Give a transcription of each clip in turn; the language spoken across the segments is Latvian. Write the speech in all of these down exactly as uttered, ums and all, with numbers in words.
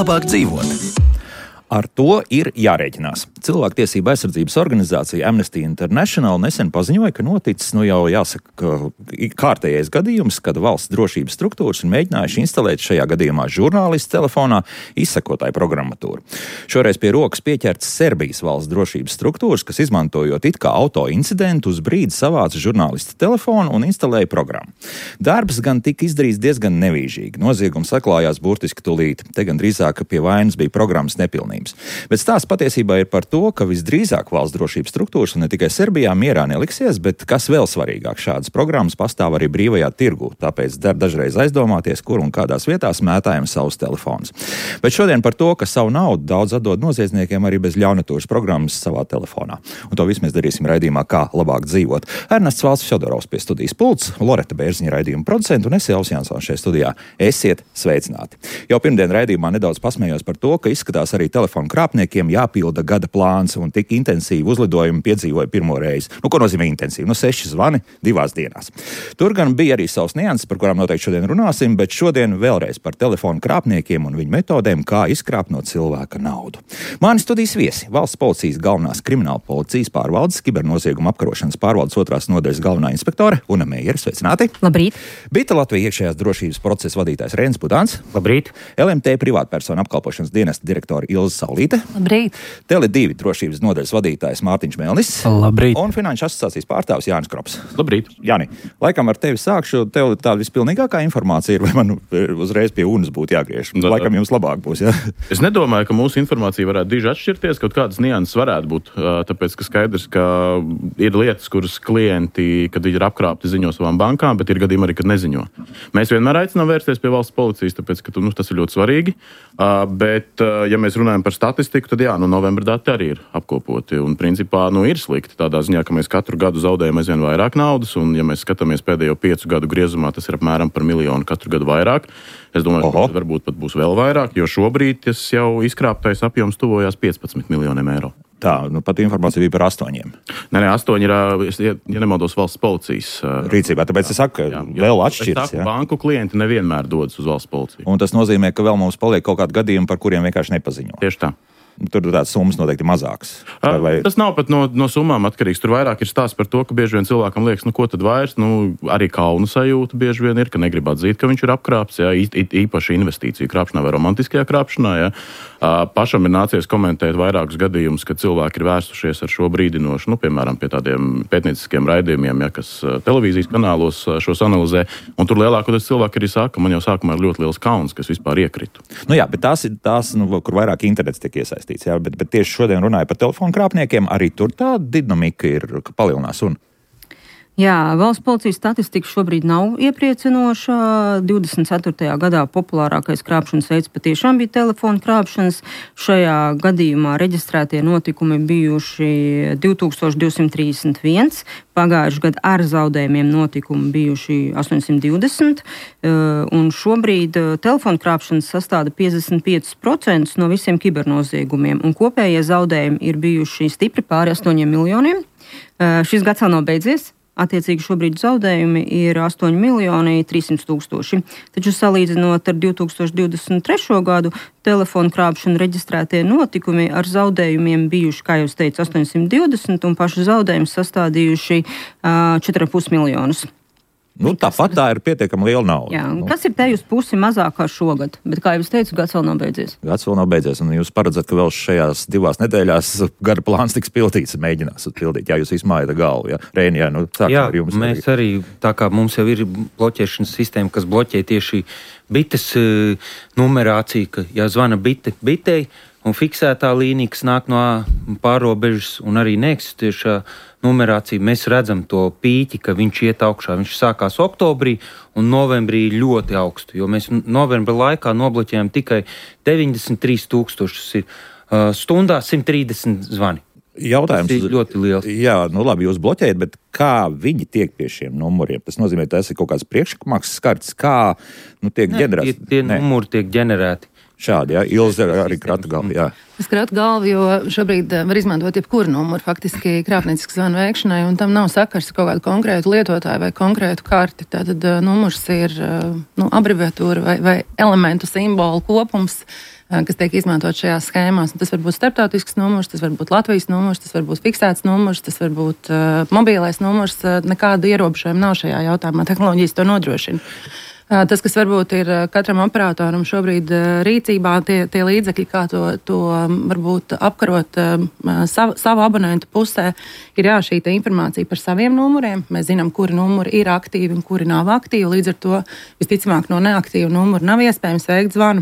labāk dzīvot. Ar to ir jārēķinās. Cilvēktiesība aizsardzības organizācija Amnesty International nesen paziņoja, ka noticis, nu jau jāsaka, kārtējais gadījums, kad valsts drošības struktūras ir mēģinājuši instalēt šajā gadījumā žurnālistu telefonā izsekotāju programmatūru. Šoreiz pie rokas pieķerts Serbijas valsts drošības struktūras, kas izmantojot it kā auto incidentu uz brīdi savāca žurnālista telefonu un instalēja programmu. Darbs gan tika izdarīts diezgan nevīžīgi. Noziegums atklājās burtiski tūlīt. Te gan drīzāk pie vainas bija programmas nepilnības. Bet stāsts patiesībā ir par to, ka visdrīzāk valsts drošības struktūras un ne tikai Serbijā mierā neliksies, bet kas vēl svarīgāk, šādas programmas pastāv arī brīvajā tirgū, tāpēc dar dažreiz aizdomāties, kur un kādās vietās mētājam savus telefonus. Bet šodien par to, ka savu naudu daudz atdod noziedzniekiem arī bez ļaunatūras programmas savā telefonā. Un to visu mēs darīsim raidījumā Kā labāk dzīvot. Ernests Valsts Fjodorovs pie studijas pults, Loreta Bērziņa raidījuma producenta un es Elvis Jansons šajā studijā. Esiet sveicināti. Jau pirmdien raidījumā nedaudz pasmējos par to, ka izskatās arī telefonu krāpniekiem jāpilda gada plāns un tik intensīvi uzlidojumi piedzīvoja pirmo reizi. Nu, ko nozīmē intensīvi? Nu, seši zvani divās dienās. Tur gan bija arī savs nianses, par kurām noteikti šodien runāsim, bet šodien vēlreiz par telefonu krāpniekiem un viņu metodēm, kā izkrāpt no cilvēka naudu. Mani studijas viesi, valsts policijas galvenās krimināla policijas pārvaldes, kibernozieguma apkarošanas pārvaldes otrās nodaļas galvenā inspektore Una Meijere, sveicināti. Labrīt. Bita Latvijas iekšējās drošības procesa vadītājs Reinis Budāns. Labrīt. L M T privātpersonu apkalpošanas dienesta direktora Ilze Saulīte. Labrīt. Tele divi drošības nodaļas vadītājs Mārtiņš Melnis. Labrīt. Un Finanšu asociācijas pārstāvis Jānis Krops. Labrīt. Jāni, laikam ar tevi sākšu. Tev tāda vispilnīgākā informācija ir, vai man uzreiz pie Unas būtu jāgriež? Da, laikam jums labāk būs, jā? Es nedomāju, ka mūsu informācija varētu diži atšķirties, kaut kādas nianses varētu būt, tāpēc, ka skaidrs, ka ir lietas, kuras klienti, kad viņi ir apkrāpti, ziņo savām bankām, bet ir gadījumi arī, kad neziņo. Mēs vienmēr aicinām vērsties pie valsts policijas, tāpēc, ka nu, tas ir ļoti svarīgi, bet, ja mēs runājam par statistiku, tad jā, nu, novembra dati arī ir apkopoti, un principā, nu, ir slikti tādā ziņā, ka mēs katru gadu zaudējam aizvien vairāk naudas, un ja mēs skatāmies pēdējo piecu gadu griezumā, tas ir apmēram par miljonu katru gadu vairāk. Es domāju, Oho. ka varbūt pat būs vēl vairāk, jo šobrīd tas jau izkrāptais apjoms tuvojās piecpadsmit miljoniem eiro. Tā, nu pat informācija bija par astoņiem. Nē, nē, astoņi ir, ja, ja nemaldos, valsts policijas rīcībā, tāpēc es saku, ka jā, vēl atšķiras. Es saku, banku klienti nevienmēr dodas uz valsts policiju. Un tas nozīmē, ka vēl mums paliek kaut kādi gadījumi, par kuriem vienkārši nepaziņo. Tieši tā. Tur tādas summas noteikti mazākas. Vai, vai... Tas nav pat no, no summām atkarīgs. Tur vairāk ir stāsts par to, ka bieži vien cilvēkam liekas, nu ko tad vairs, nu arī kauna sajūta bieži vien ir, ka negrib atzīt, ka viņš ir apkrāpts, jā, īpaši investīciju krāpšanā vai romantiskajā krāpšanā, jā. Pašam ir nācies komentēt vairākus gadījumus, kad cilvēki ir vērsušies ar šo brīdinošu, nu, piemēram, pie tādiem pētnieciskiem raidījumiem, ja, kas televīzijas kanālos šos analizē, un tur lielākoties cilvēki arī saka, man jau sākumā ir ļoti liels kauns, kas vispār iekritu. Nu jā, bet tās ir tās, nu, kur vairāk internets tiek iesaistīts. Jā, bet, bet tieši šodien runāja par telefonu krāpniekiem, arī tur tā dinamika ir palielinās. Un... Jā, valsts policijas statistika šobrīd nav iepriecinoša. divdesmit ceturtajā gadā populārākais krāpšanas veids patiešām bija telefonu krāpšanas. Šajā gadījumā reģistrētie notikumi bijuši divi tūkstoši divsimt trīsdesmit viens. Pagājuši gadu ar zaudējumiem notikumi bijuši astoņsimt divdesmit. Un šobrīd telefonu krāpšanas sastāda piecdesmit pieci procenti no visiem kibernoziegumiem. Un kopējie zaudējumi ir bijuši stipri pāri astoņiem miljoniem. Šis gads vēl nav beidzies. Attiecīgi šobrīd zaudējumi ir astoņi miljoni trīssimt tūkstoši. Taču salīdzinot ar divi tūkstoši divdesmit trešo gadu, telefonu krāpšanu reģistrētie notikumi ar zaudējumiem bijuši, kā jau es teicu, astoņsimt divdesmit un pašu zaudējumus sastādījuši uh, četri komats pieci miljonus. Nu, tāpat tā ir pietiekami liela nauda. Jā, nu. Kas ir te uz pusi mazāk kā šogad, bet, kā jau es teicu, gads vēl nav beidzies. Gads vēl nav beidzies, un jūs paredzat, ka vēl šajās divās nedēļās gada plāns tiks pildīts, mēģinās pildīt. Jā, jūs izmājat galvu, jā. Reini, jā, nu, jā ar jums mēs arī. arī, tā kā mums jau ir bloķēšanas sistēma, kas bloķē tieši bites uh, numerāciju, ka jāzvana bite bitei, un fiksētā līnija, kas nāk no pārrobežas un arī neeksistējušā numerācija, mēs redzam to pīķi, ka viņš iet augšā. Viņš sākās oktobrī un novembrī ļoti augstu, jo mēs novembra laikā nobloķējām tikai deviņdesmit trīs tūkstošus ir uh, stundā simt trīsdesmit zvani. Jautājums ir ļoti liels. Jā, nu labi, jūs bloķējat, bet kā viņi tiek pie šiem numuriem? Tas nozīmē, ka tas ir kaut kāds priekšmaksas kartes, kā nu, tiek ģenerēts? Tie, tie numuri tiek ģenerēti. Šādi, jā, Ilze arī krata galvu, jā. Es kratu galvu, jo šobrīd var izmantot jebkuru numuru faktiski krāpniecisku zvanu veikšanai, un tam nav sakars ar kaut kādu konkrētu lietotāju vai konkrētu karti. Tātad numurs ir nu, abreviatūra vai, vai elementu simbolu kopums, kas tiek izmantot šajās schēmās. Un tas var būt starptautisks numurs, tas var būt Latvijas numurs, tas var būt fiksēts numurs, tas var būt uh, mobilais numurs. Nekāda ierobežojuma nav šajā jautājumā. Tehnoloģijas to nodrošina. Tas, kas varbūt ir katram operatoram šobrīd rīcībā, tie, tie līdzekļi, kā to, to varbūt apkarot savu, savu abonentu pusē, ir jā, šī informācija par saviem numuriem. Mēs zinām, kuri numuri ir aktīvi un kuri nav aktīvi. Līdz ar to visticamāk no neaktīvu numuru nav iespējams veikt zvanu.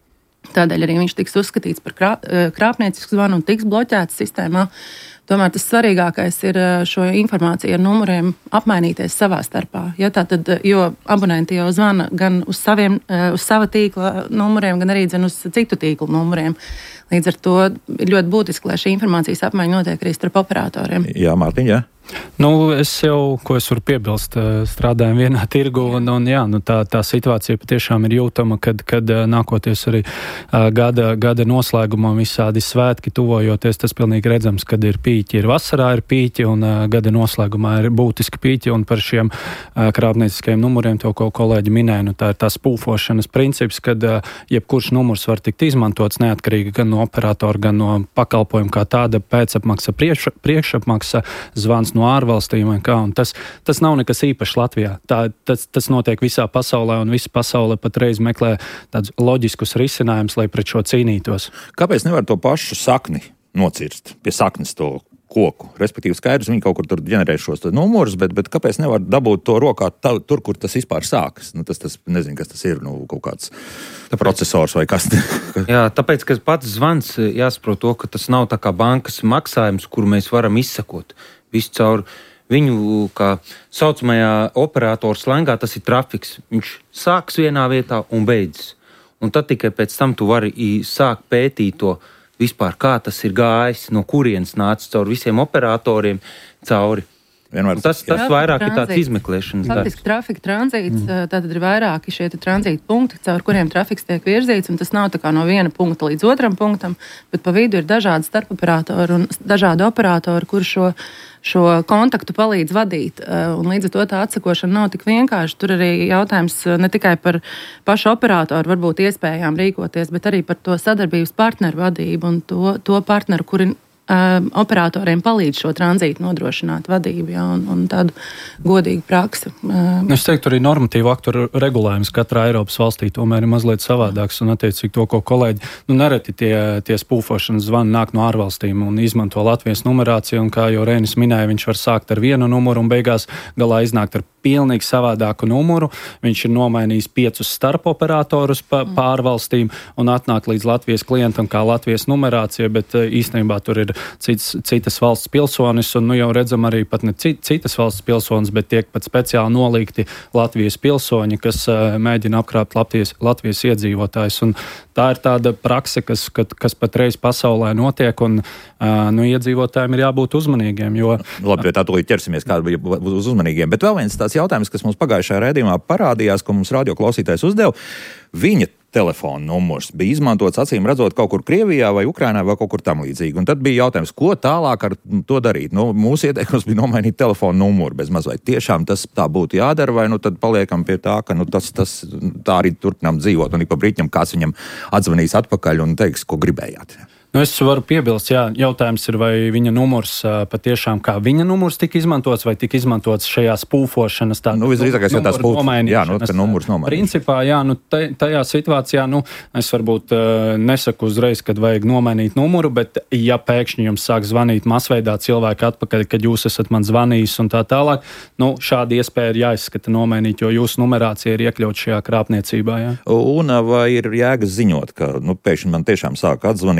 Tādēļ arī viņš tiks uzskatīts par krā, krāpniecisku zvanu un tiks bloķēts sistēmā. Tomēr tas svarīgākais ir šo informāciju ar numuriem apmainīties savā starpā. Ja, tātad, jo abonenti jau zvana gan uz, saviem, uz sava tīkla numuriem, gan arī uz citu tīklu numuriem. Līdz ar to ir ļoti būtiski, lai šī informācijas apmaiņa notiek arī starp operatoriem. Jā, Mārtiņ, jā. Nu, es jau, ko es varu piebilst, strādājam vienā tirgu, un, un jā, nu, tā, tā situācija patiešām ir jūtama, kad, kad nākoties arī gada, gada noslēgumam visādi svētki tuvojoties, tas pilnīgi redzams, kad ir pīķi, ir vasarā ir pīķi, un gada noslēgumā ir būtiski pīķi, un par šiem krāpnieciskajiem numuriem, to, ko kolēģi minēja, nu, tā ir tā spūfošanas princips, kad jebkurš numurs var tikt izmantots neatkarīgi gan no operatora, gan no pakalpojuma kā tāda, pēcapmaksa, priekš, priekšapmaksa, zvans no ārvalstīm, kā, un tas, tas nav nekas īpašs Latvijā. Tā, tas, tas notiek visā pasaulē, un visa pasaule patreiz meklē tādus loģiskus risinājumus, lai pret šo cīnītos. Kāpēc nevar to pašu sakni nocirst, pie saknes to koku? Respektīvi skaidrs, viņi kaut kur tur ģenerē šos numurus, bet, bet kāpēc nevar dabūt to rokā tā, tur, kur tas vispār sākas? Nu, tas, tas, nezinu, kas tas ir, nu, kaut kāds procesors vai kas. Jā, tāpēc, ka pats zvans jāsaprot to, ka tas nav tā kā bankas maksājums, kuru mēs varam izsakot. Visu caur viņu, kā saucamajā operatoru slēngā, tas ir trafiks. Viņš sāks vienā vietā un beidzas. Un tad tikai pēc tam tu vari sākt pētīt to vispār, kā tas ir gājis, no kurienes nācis caur visiem operatoriem cauri. Vienmēr, tas tas trafika vairāk tranzīts. Ir tāds izmeklēšanas darbs. Faktiski trafika tranzīts, mm. tātad ir vairāki šie tranzīta punkti, caur kuriem trafiks tiek virzīts, un tas nav tā kā no viena punkta līdz otram punktam, bet pa vidu ir dažādi starpoperatori un dažādi operatori, kur šo, šo kontaktu palīdz vadīt, un līdz ar to tā atsakošana nav tik vienkārši. Tur arī jautājums ne tikai par pašu operatoru varbūt iespējām rīkoties, bet arī par to sadarbības partneru vadību un to, to partneru, kuri Um, operatoriem palīdz šo tranzītu nodrošināt vadību, jā, un, un tādu godīgu praksi. Um, es teiktu, arī normatīvu aktu regulējums katrā Eiropas valstī tomēr ir mazliet savādāks, un attiecīgi to, ko kolēģi, nu nereti tie, tie spūfošanas zvani nāk no ārvalstīm un izmanto Latvijas numerāciju, un kā jau Reinis minēja, viņš var sākt ar vienu numuru un beigās galā iznākt ar pilnīgi savādāku numuru. Viņš ir nomainījis piecus starpoperatorus pa, mm. pārvalstīm un atnāk līdz Latvijas klientam kā Latvijas numerācija, bet īstenībā tur ir cits, citas valsts pilsonis, un nu jau redzam arī pat ne citas valsts pilsonis, bet tiek pat speciāli nolīgti Latvijas pilsoņi, kas uh, mēģina apkrāpt Latvijas, Latvijas iedzīvotājus. Un tā ir tāda prakse, kas, kad, kas patreiz pasaulē notiek, un uh, nu, iedzīvotājiem ir jābūt uzmanīgiem. Jo, Labi, pie tā tūlīt ķersimies, kāda bija uz uzmanīgiem. Bet vēl viens tāds jautājums, kas mums pagājušajā raidījumā parādījās, ko mums radioklausītājs uzdeva. Viņa telefona numurs bija izmantots, acīm redzot, kaut kur Krievijā vai Ukrainā vai kaut kur tam līdzīgi. Un tad bija jautājums, ko tālāk ar to darīt? Nu, mūsu ieteikums bija nomainīt telefona numuru bez mazliet. Tiešām tas tā būtu jādara, vai nu tad paliekam pie tā, ka nu, tas, tas tā arī turpinām dzīvot, un ik pa brīķam kāds viņam atzvanīs atpakaļ un teiks, ko gribējāt. Nu, es varu piebilst, jā, jautājums ir, vai viņa numurs patiešām kā viņa numurs tika izmantots, vai tika izmantots šajā spūfošanas tā. Nu, visdrīzākais, ka tā spūf... Jā, nu, ka numurs nomainīšanas. Principā, jā, nu, tajā situācijā, nu, es varbūt uh, nesaku uzreiz, kad vajag nomainīt numuru, bet ja pēkšņi jums sāk zvanīt masveidā cilvēki atpakaļ, kad jūs esat man zvanījis un tā tālāk, nu, šādi iespēja ir jāizskata nomainīt, jo jūsu numerācija ir iekļaut šajā krāpniecībā, jā. Un vai ir jēgas ziņot, ka, nu, pēkšņi man tiešām sāk atzvanīt kaut kā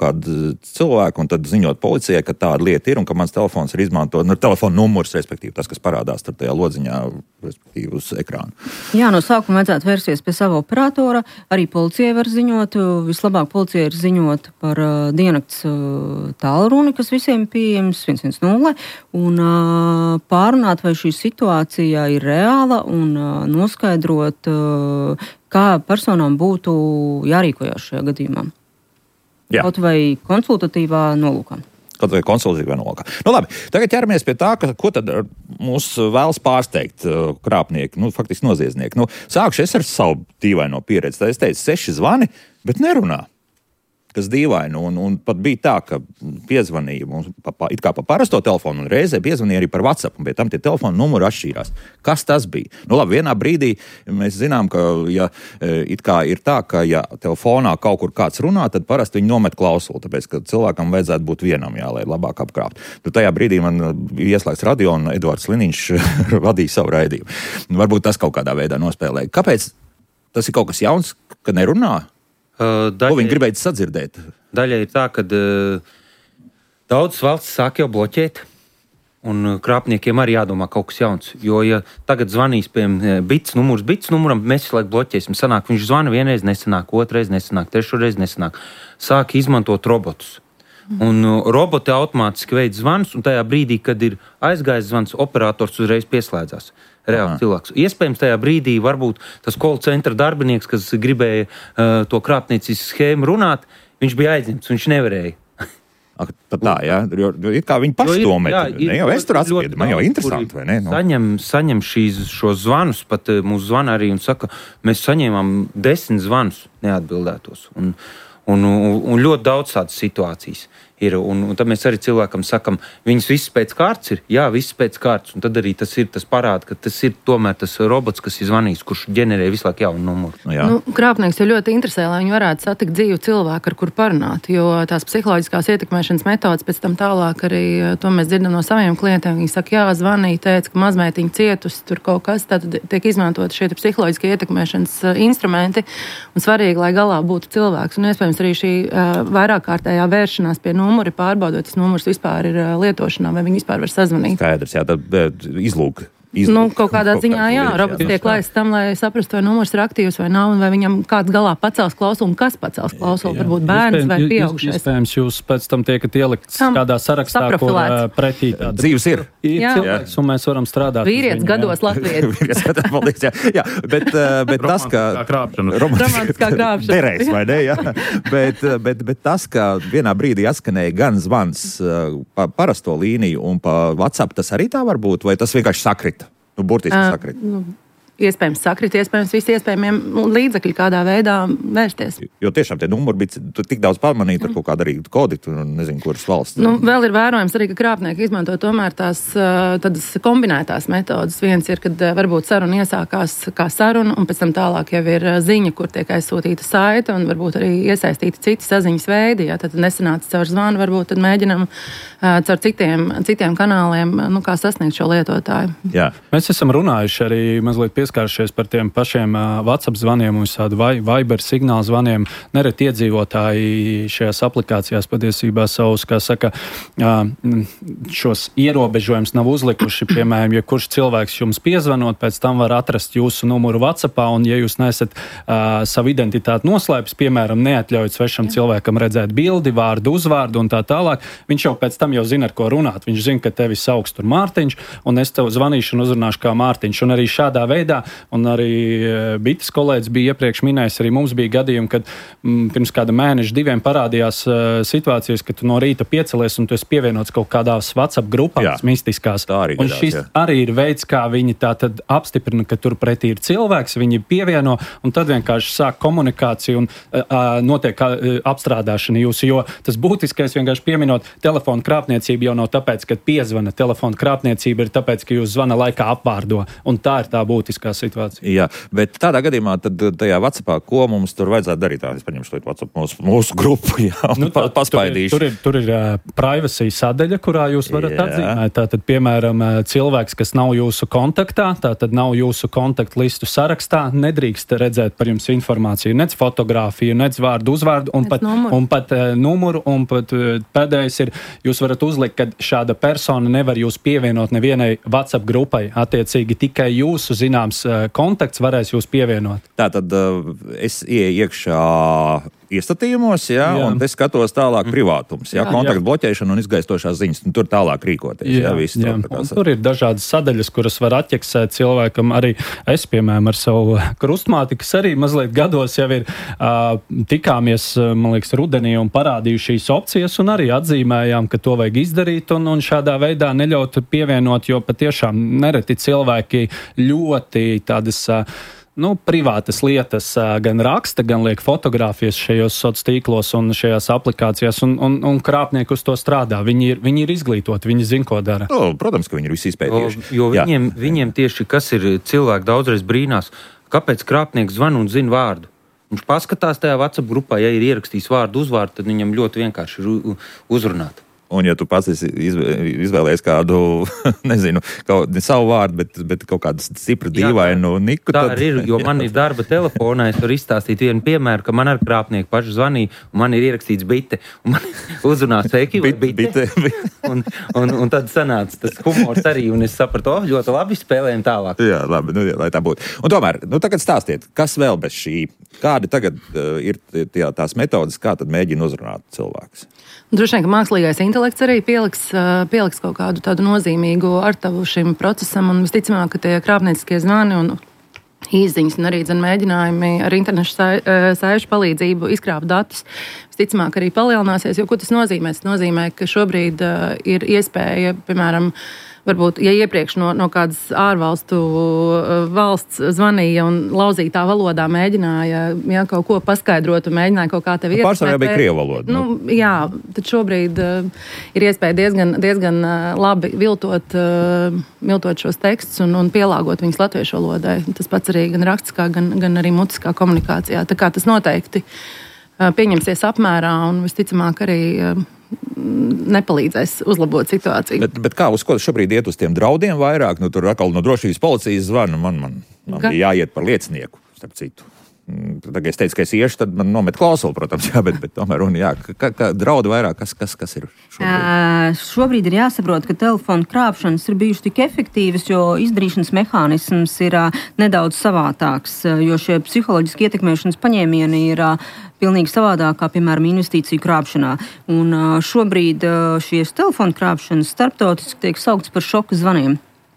kādu cilvēku un tad ziņot policijai, ka tāda lieta ir un ka mans telefons ir izmantot, nu, telefona numurs, respektīvi tas, kas parādās tur tajā lodziņā, respektīvi uz ekrāna. Jā, no sākuma vajadzētu vērsties pie sava operatora. Arī policijai var ziņot. Vislabāk policijai ir ziņot par uh, diennakts uh, tālruni, kas visiem pieejams viens viens nulle, un uh, pārunāt, vai šī situācija ir reāla un uh, noskaidrot, uh, kā personām būtu jārīkojās šajā gadījumā. Jā. Kaut vai konsultatīvā nolūkā. Kaut vai konsultatīvā nolūkā. Nu labi, tagad ķeramies pie tā, ka, ko tad mūs vēlas pārsteigt uh, krāpnieki, nu faktiski noziedznieki. Nu, sākšu es ar savu dīvaino pieredzi. Tā es teicu, seši zvani, bet nerunā. Kas dīvaini, un, un pat bija tā, ka piezvanīja mums pa, pa, it kā pa parasto telefonu, un reizē piezvanīja arī par WhatsApp, un pie tam tie telefonu numuri atšķīrās. Kas tas bija? Nu labi, vienā brīdī mēs zinām, ka ja it kā ir tā, ka ja telefonā kaut kur kāds runā, tad parasti viņi nomet klausuli, tāpēc, ka cilvēkam vajadzētu būt vienam, jā, lai labāk apkrāpt. Nu, tajā brīdī man bija ieslēgts radio, un Edvards Liniņš vadīja savu raidījumu. Varbūt tas kaut kādā veidā nospēlēja. Kāpēc tas ir kaut kas jauns, ka nerunā? Uh, daļai, Ko viņi gribēja sadzirdēt? Daļai ir tā, ka uh, daudzas valstis sāk jau bloķēt, un uh, krāpniekiem arī jādomā kaut kas jauns. Jo, ja tagad zvanīs, piemēram, bits numurs, bits numuram, mēs visu laiku bloķēsim. Sanāk, viņš zvana vienreiz nesanāk, otrreiz nesanāk, trešreiz nesanāk. Sāk izmantot robotus. Un uh, roboti automātiski veids zvans, un tajā brīdī, kad ir aizgājis zvans, operators uzreiz pieslēdzās. Reāli cilvēks. Iespējams, tajā brīdī varbūt tas call centra darbinieks, kas gribēja uh, to krāpniecisku schēmu runāt, viņš bija aizņemts, viņš nevarēja. Ak, tā, jā, jo, jo ir kā viņi paši to met. Ne jau es tur atspiedu, man jau interesanti, vai ne? Nu. Saņem, saņem šīs, šos zvanus, pat uh, mūs zvana arī un saka, mēs saņēmām desmit zvanus neatbildētos. Un, un, un, un ļoti daudz tādas situācijas ir. Un, un tad mēs arī cilvēkam sakam, viņas visas pēc kārtas ir, jā, visas pēc kārtas, un tad arī tas ir, tas parāda, ka tas ir tomēr tas robots, kas ir zvanījis, kurš ģenerē visu laiku jaunu numuru. Nu, jā. Nu, krāpnieks jau ļoti interesē, lai viņi varētu satikt dzīvu cilvēku, ar kur parunāt, jo tās psiholoģiskās ietekmēšanas metodas pēc tam tālāk arī, to mēs dzirdam no saviem klientiem, viņi saka, jā, zvanīja, teica, ka mazmeitiņa cietusi, tur kaut kas, tad tiek izmantot šie psiholoģiskie ietekmēšanas instrumenti, un svarīgi, lai galā būtu cilvēks, un iespējams arī šī uh, vairākkārtējā vēršanās pie numuri, pārbaudot, tas numurs vispār ir lietošanā, vai viņi vispār var sazvanīt. Skaidrs, jā, tad izlūk. Izlūk. Nu, kaut kādā kaut ziņā, jā, robots tiek laists tam, lai saprastu, vai numurs ir aktīvs vai nav, un vai viņam kāds galā pacels klausuli, un kas pacels klausuli, varbūt bērns vai pieaugušais. Iespējams, jūs pēc tam tiekat ielikts Tam kādā sarakstā, kur uh, pretī tāda dzīves ir. Ir Jā. cilvēks, un mēs varam strādāt. Vīrietis gados Latvijas. Vīrietis gados, paldies, jā. jā. Bet, uh, bet tas, ka... krāpšana. Romantiskā krāpšana. Derēs, vai ne, jā. bet, bet, bet tas, ka vienā brīdī atskanēja gan zvans uh, pa parasto līniju un pa WhatsApp, tas arī tā var būt, vai tas vienkārši sakrita? Nu, burtiski uh, sakrita. Nu, iespējams sakrit, iespējams visi iespējamiem līdzekļi kādā veidā vērsties. Jo tiešām tie numuri bija tik daudz pamanīti ar kaut kādu arī kodi, tu nezinu, kuras valsts. Nu, vēl ir vērojams arī, ka krāpnieki izmanto tomēr tās tādas kombinētās metodas. Viens ir, kad varbūt saruna iesākās kā saruna, un pēc tam tālāk jau ir ziņa, kur tiek aizsūtīta saite, un varbūt arī iesaistīti citi saziņas veidi. Ja tad nesanāca caur zvanu, varbūt tad mēģinam caur citiem, citiem kanāliem, nu, kā sasniegt šo lietotāju. Jā. Mēs esam runājuši arī mazliet pieskāršies par tiem pašiem uh, WhatsApp zvaniem un tādu Viber signālu zvaniem. Nereti iedzīvotāji šajās aplikācijās patiesībā savus, kā saka, uh, šos ierobežojumus nav uzlikuši. Piemēram, ja kurš cilvēks jums piezvanot, pēc tam var atrast jūsu numuru WhatsAppā, un ja jūs nesat uh, savu identitāti noslēpis, piemēram, neatļaujat svešam cilvēkam redzēt bildi, vārdu, uzvārdu un tā tālāk, viņš jau pēc tam jau zina, ar ko runāt. Viņš zina, ka tevi sauks tur Mārtiņš, un es tev zvanīšu un uzrunāšu kā Mārtiņš. Un arī šādā veidā, un arī Bites kolēģis bija iepriekš minējis, arī mums bija gadījumi, kad m, pirms kāda mēneša diviem parādījās uh, situācijas, ka tu no rīta piecelies un tu esi pievienots kaut kādās WhatsApp grupās mistiskās. Arī un gadās, šis jā. arī ir veids, kā viņi tā tad apstiprina, ka tur pretī ir cilvēks, viņi pievieno, un tad vienkārši sāk komunikāciju un uh, notiek uh, apstrādāšana jūsu, jo tas būtiskais vienkārši pieminot telefonu krāpniecība jau nav tāpēc, ka piezvana telefona krāpniecība ir tāpēc, ka jūs zvana laikā apvārdo, un tā ir tā būtiskā labākā situācija. Jā, bet tādā gadījumā tad tajā WhatsAppā, ko mums tur vajadzētu darīt? Tā, es paņemšu to WhatsApp mūsu, mūsu grupu, jā, un nu, tā, paspaidīšu. Tur ir, tur ir, tur ir uh, privacy sadaļa, kurā jūs varat jā. atzīmēt. Tātad, piemēram, cilvēks, kas nav jūsu kontaktā, tātad nav jūsu kontaktlistu sarakstā, nedrīkst redzēt par jums informāciju, nec fotogrāfiju, nec vārdu, uzvārdu, un pat, un pat uh, numuru, un pat uh, pēdējais ir, jūs varat uzlikt, ka šāda persona nevar jūs pievienot nevienai WhatsApp grupai. Attiecīgi tikai jūsu zināms kontakts varēs jūs pievienot. Tātad es ieeju iekšā iestatījumos, jā, jā. un es skatos tālāk mm. privātums, jā, jā kontaktu bloķēšana un izgaistošās ziņas, un tur tālāk rīkoties. Jā, jā, jā. To, tur ir dažādas sadaļas, kuras var atķeksēt cilvēkam. Arī es, piemēram, ar savu krustmāti, kas arī mazliet gados jau ir uh, tikāmies, man liekas, rudenī un parādīju šīs opcijas, un arī atzīmējām, ka to vajag izdarīt, un, un šādā veidā neļaut pievienot, jo patiešām nereti cilvēki ļoti tādas uh, Nu, privātas lietas gan raksta, gan liek fotogrāfijas šajos sociālos tīklos un šajās aplikācijās, un, un, un krāpnieki uz to strādā. Viņi ir, viņi ir izglītoti, viņi zina, ko dara. No, protams, ka viņi ir visi izpētījuši. Jo, jo viņiem, viņiem tieši, kas ir cilvēki daudzreiz brīnās, kāpēc krāpnieks zvan un zina vārdu. Viņš paskatās tajā WhatsApp grupā, ja ir ierakstījis vārdu, uzvārdu, tad viņam ļoti vienkārši ir uzrunāt. Un, ja tu pats izvēlējies kādu, nezinu, kaut, ne savu vārdu, bet, bet kaut kādu stipru dīvainu niku, tā tad... arī ir, jo man ir darba telefonā, es varu izstāstīt vienu piemēru, ka man ar krāpnieku paši zvanīja, un man ir ierakstīts bite, un man uzrunā sveiki, vai bite, un, un, un tad sanāca tas humors arī, un es sapratu, oh, ļoti labi, spēlējam tālāk. Jā, labi, nu, lai tā būtu. Un tomēr, nu, tagad stāstiet, kas vēl bez šī, kādi tagad uh, ir tie, tās metodas, kā tad mēģina uzrunāt cilvēkus? Droši vien, ka mākslīgais intelekts arī pieliks, pieliks kaut kādu tādu nozīmīgu artavu šim procesam, un visticamāk, ka tie krāpnieciskie zvani un īsziņas un arī dzen mēģinājumi ar internetu saišu palīdzību izkrāpt datus, visticamāk arī palielināsies, jo ko tas nozīmē? Tas nozīmē, ka šobrīd uh, ir iespēja, piemēram, varbūt, ja iepriekš no, no kādas ārvalstu uh, valsts zvanīja un lauzītā valodā mēģināja ja, kaut ko paskaidrot un mēģināja kaut kā tevi ietekmēt. Pārsvarā bija krievu valoda. Nu, nu. Jā, tad šobrīd uh, ir iespēja diezgan, diezgan uh, labi viltot, uh, viltot šos tekstus un, un pielāgot viņus latviešu valodai. Tas pats arī gan rakstiskā, gan, gan arī mutiskā komunikācijā. Tā kā tas noteikti uh, pieņemsies apmērā un visticamāk arī uh, nepalīdzēs uzlabot situāciju. Bet, bet kā uz ko šobrīd iet uz tiem draudiem vairāk? Nu, tur atkal no drošības policijas zvana, man, man, man bija jāiet par liecinieku, starp citu. Tad, es teicu, ka es iešu, tad man nomet klausuli, protams, jā, bet, bet tomēr runa, jā, ka, ka draudi vairāk, kas, kas, kas ir šobrīd? Uh, šobrīd ir jāsaprot, ka telefonu krāpšanas ir bijušas tik efektīvas, jo izdarīšanas mehānisms ir uh, nedaudz savātāks, uh, jo šie psiholoģiski ietekmēšanas paņēmieni ir uh, pilnīgi savādāk kā, piemēram, investīciju krāpšanā. Un uh, šobrīd uh, šies telefonu krāpšanas starptautiski tiek saukts par šoka zvaniem.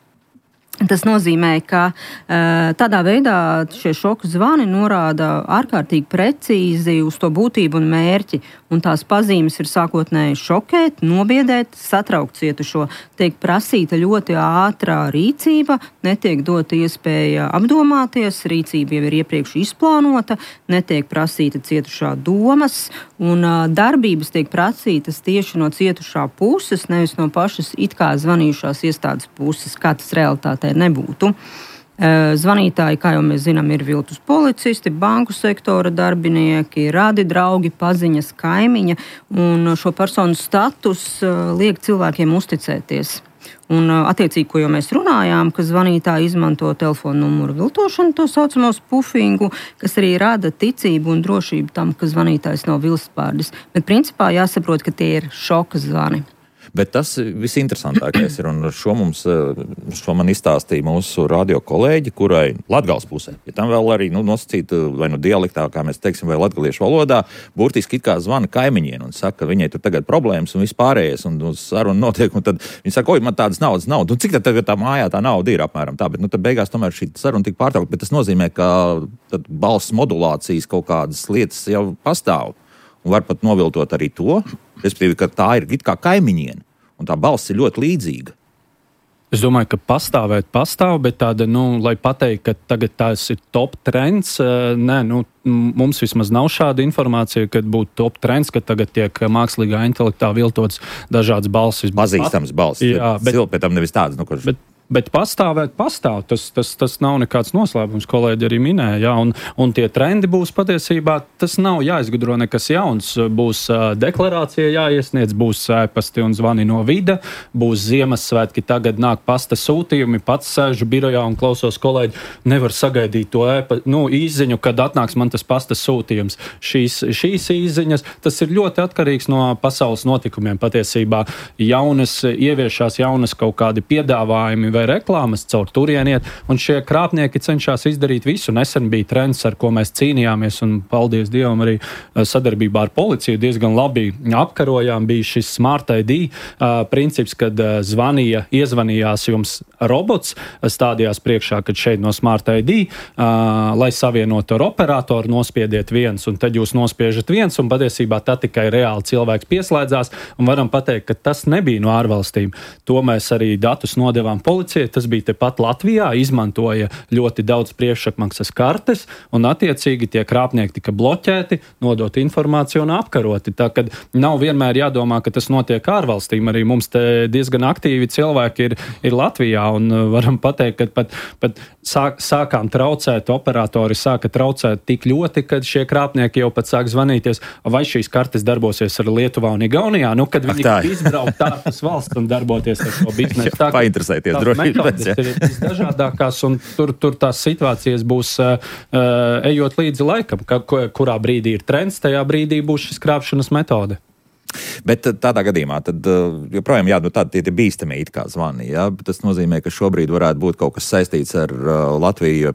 Tas nozīmē, ka uh, tādā veidā šie šoku zvani norāda ārkārtīgi precīzi uz to būtību un mērķi, un tās pazīmes ir sākotnēji šokēt, nobiedēt, satraukt cietušo. Tiek prasīta ļoti ātrā rīcība, netiek dota iespēja apdomāties, rīcība jau ir iepriekš izplānota, netiek prasīta cietušā domas, un uh, darbības tiek prasītas tieši no cietušā puses, nevis no pašas it kā zvanījušās iestādes puses, kā tas realitātē nebūtu. Zvanītāji, kā jau mēs zinām, ir viltus policisti, banku sektora darbinieki, radi, draugi, paziņas, kaimiņa, un šo personu status liek cilvēkiem uzticēties. Un attiecīgi, ko jau mēs runājām, ka zvanītāji izmanto telefonu numuru viltošanu, to saucamo spufingu, kas arī rada ticību un drošību tam, ka zvanītājs nav viltspārdis. Bet principā jāsaprot, ka tie ir šoka zvani. Bet tas visinteresantākais ir, un šo, mums, šo man izstāstīja mūsu radio kolēģi, kurai latgales pusē, ja tam vēl arī nu, nosacīt vai nu dialektā, kā mēs teiksim, vai latgaliešu valodā, burtiski it kā zvana kaimiņiem un saka, ka viņai tur tagad problēmas un viss pārējais, un, un saruna notiek, un tad viņi saka, oi, man tādas naudas nav, un cik tad tagad tā mājā tā nauda ir apmēram tā, bet nu, tad beigās tomēr šī saruna tika pārtraukta, bet tas nozīmē, ka tad balss modulācijas kaut kādas lietas jau pastāv. Un var pat noviltot arī to, respektīvi, ka tā ir it kā kaimiņiene, un tā balss ir ļoti līdzīga. Es domāju, ka pastāvēt pastāv, bet tāda, nu, lai pateikt, ka tagad tās ir top trends, nē, nu, mums vismaz nav šāda informācija, kad būtu top trends, ka tagad tiek mākslīgā intelektā viltots dažādas balsis. Pazīstams balsis, jā, bet, bet tam nevis tādas, nu, kurš... Bet, Bet pastāvēt pastāv, tas, tas, tas nav nekāds noslēpums, kolēģi arī minēja, jā, un, un tie trendi būs patiesībā, tas nav jāizgudro nekas jauns, būs uh, deklarācija jāiesniedz, būs ēpasti un zvani no vida, būs Ziemassvētki, tagad nāk pasta sūtījumi, pats sēžu birojā un klausos kolēģi, nevar sagaidīt to ēpa, nu, īziņu, kad atnāks man tas pasta sūtījums. Šīs, šīs īziņas, tas ir ļoti atkarīgs no pasaules notikumiem patiesībā. Jaunas, ieviešās jaunas kaut kādi piedāvājumi vai reklāmas caur turieniet, un šie krāpnieki cenšas izdarīt visu. Nesen bija trends, ar ko mēs cīnījāmies, un paldies Dievam arī sadarbībā ar policiju diezgan labi apkarojām, bija šis Smart I D uh, princips, kad uh, zvanīja, iezvanījās jums robots, stādījās priekšā, kad šeit no Smart I D, uh, lai savienotu ar operatoru, nospiediet viens, un tad jūs nospiežat viens, un patiesībā tā tikai reāli cilvēks pieslēdzās, un varam pateikt, ka tas nebija no ārvalstīm. To mēs arī datus nodevām policijai, tas bija tepat Latvijā, izmantoja ļoti daudz priekšapmaksas kartes, un attiecīgi tie krāpnieki tika bloķēti, nodot informāciju un apkaroti. Tā kad nav vienmēr jādomā, ka tas notiek ārvalstīm, arī mums te diezgan aktīvi cilvēki ir, ir Latvijā, un varam pateikt, ka pat, pat sāk, sākām traucēt, operatori sāka traucēt tik ļoti, kad šie krāpnieki jau pat sāk zvanīties, vai šīs kartes darbosies ar Lietuvā un Igaunijā, nu, kad viņi grib izbraukt ārpus valsts un darboties ar šo biznesu. Tā, painteresēties droši vien. Ir visdažādākās, un tur, tur tās situācijas būs uh, uh, ejot līdzi laikam, ka, kurā brīdī ir trends, tajā brīdī būs šis krāpšanas metode. Bet tādā gadījumā tad joprojām jā, nu tādi tie bīstami it kā zvani, jā, bet tas nozīmē, ka šobrīd varētu būt kaut kas saistīts ar uh, Latviju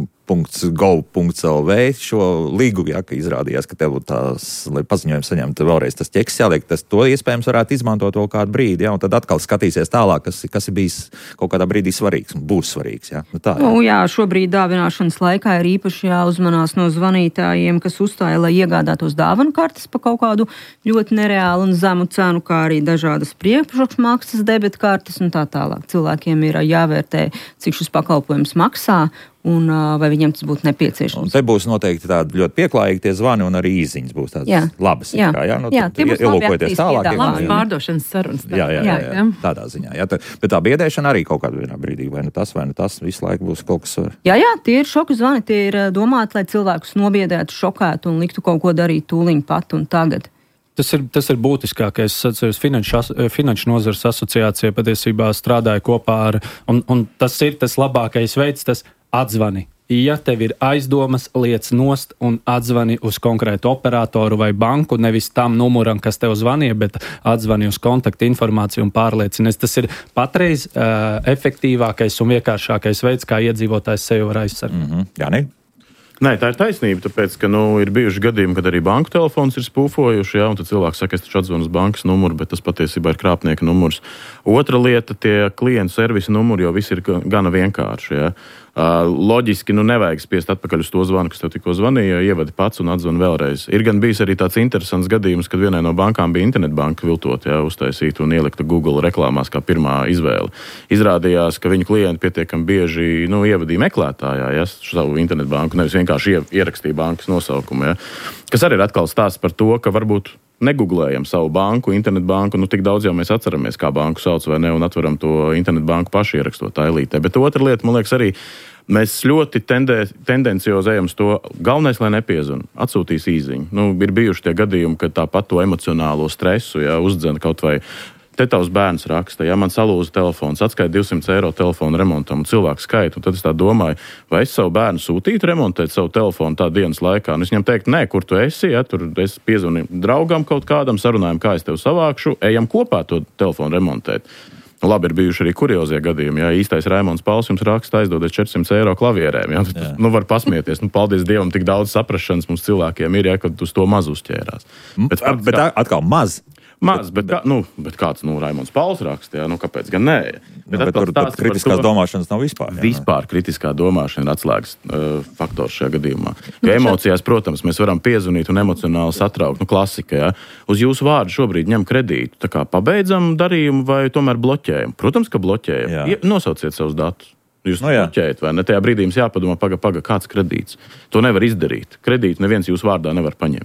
gov punkts el vē šo līgu, jā, ka izrādījās, ka tev būtu tās, lai paziņojums saņemtu vēlreiz tas ķeks jāliek, tas to iespējams varētu izmantot vēl kādu brīdi, jā, un tad atkal skatīsies tālāk, kas, kas ir bijis kaut kādā brīdī svarīgs un būs svarīgs, jā. Nu tā, jā. Nu, jā, šobrīd dāvināšanas laikā ir īpaši jāuzmanās no zvanītājiem, kas uzstāja, lai iegādātos dāvanu kartes pa kaut kādu ļoti nereālu un zemu cenu, kā arī dažādas priekšmaksas debetkartes un tā tālāk. Cilvēkiem ir jāvērtē, cik šis pakalpojums maksā, un uh, vai viņiem tas būtu nepieciešams. Un te būs noteikti tādi ļoti pieklājīgi tie zvani, un arī īziņas būs tādas jā. labas. Jā, kā, jā, nu, jā tie būs labi aktīvs piedāvājumi. Labas pārdošanas sarunas. Jā, jā, jā, jā, tādā ziņā. Jā, tā, bet tā biedēšana arī kaut kādā vienā brīdī, vai nu tas, vai nu tas, visu laiku būs kaut kas. Var... Jā, jā, tie ir šoku zvani, tie ir domāti, lai cilvēkus nobiedētu, šokētu un liktu kaut ko darīt tūliņ pat un tagad. Tas ir, tas ir būtiskākais. Es atceros, finanšu, finanšu nozares asociācija patiesībā strādāja kopā ar, un, un tas ir tas labākais veids, tas atzvani. Ja tev ir aizdomas, liec nost un atzvani uz konkrētu operatoru vai banku, nevis tam numuram, kas tev zvanīja, bet atzvani uz kontaktu informāciju un pārliecinies. Tas ir patreiz uh, efektīvākais un vienkāršākais veids, kā iedzīvotājs sevi var aizsargāt. Mm-hmm. Jā, ne? Nē, tā ir taisnība, tāpēc, ka nu, ir bijuši gadījumi, kad arī banku telefons ir spūfojuši, jā, un tad cilvēks saka, es taču atzvanu uz bankas numuru, bet tas patiesībā ir krāpnieka numurs. Otra lieta, tie klientu servisa numuri jau visi ir gana vienkārši, jā. Uh, loģiski, nu nevajag spiest atpakaļ uz to zvanu, kas tev tikko zvanīja, ievadi pats un atzvani vēlreiz. Ir gan bijis arī tāds interesants gadījums, kad vienai no bankām bija internetbanka viltot, jā, uztaisīta un ielikta Google reklāmās kā pirmā izvēle. Izrādījās, ka viņu klienti pietiekami bieži, nu, ievadīja meklētājā, jā, savu internetbanku, nevis vienkārši ierakstīja bankas nosaukumu, jā. Kas arī ir atkal stāsts par to, ka varbūt negooglējam savu banku, internetbanku, nu tik daudz jau mēs atceramies, kā banku sauc vai ne, un atveram to internetbanku paši ierakstot tā elītē. Bet otra lieta, man liekas, arī mēs ļoti tendē, tendenciozi ejam uz to, galvenais, lai nepiezvan, atsūtīs īziņu. Nu, ir bijuši tie gadījumi, ka tāpat to emocionālo stresu, jā, uzdzena kaut vai te tavs bērns raksta, ja man salūza telefons, atskaita divsimt eiro telefonu remontam, un cilvēks skaita, un tad es tā domāju, vai es savu bērnu sūtītu remontēt savu telefonu tā dienas laikā, un es viņam teiktu, nē, kur tu esi, ja, tur es piezvanu draugam kaut kādam, sarunājam, kā es tev savākšu, ejam kopā to telefonu remontēt. Nu, labi, ir bijuši arī kuriozie gadījumi, ja īstais Raimonds Pauls jums raksta aizdodies četrsimt eiro klavierēm, ja, tad, nu, var pasmieties, nu, paldies Dievam, tik daudz saprašanas mums cilvēkiem ir, ja, kad uz to maz uzķērās. Bet, bet, bet atkal maz. Maz, bet, kā, nu, bet kāds, nu, Raimonds Pauls raksta, jā, nu, kāpēc gan nē? Bet, bet tur pat kritiskās to, domāšanas nav vispār. Jā, vispār kritiskā domāšana ir atslēgas uh, faktors šajā gadījumā. Jo emocijās, protams, mēs varam piezvanīt un emocionāli satraukt, nu, klasika, jā. Uz jūsu vārdu šobrīd ņem kredītu, tā kā pabeidzam darījumu vai tomēr bloķējam? Protams, ka bloķējam. Ja, nosauciet savus datus. Jūs no, bloķējat, vai ne? Tajā brīdī jums jāpadomā, paga, paga, kāds kredīts. To nevar izdarīt. Kredītu neviens jūsu vārdā nevar paņemt.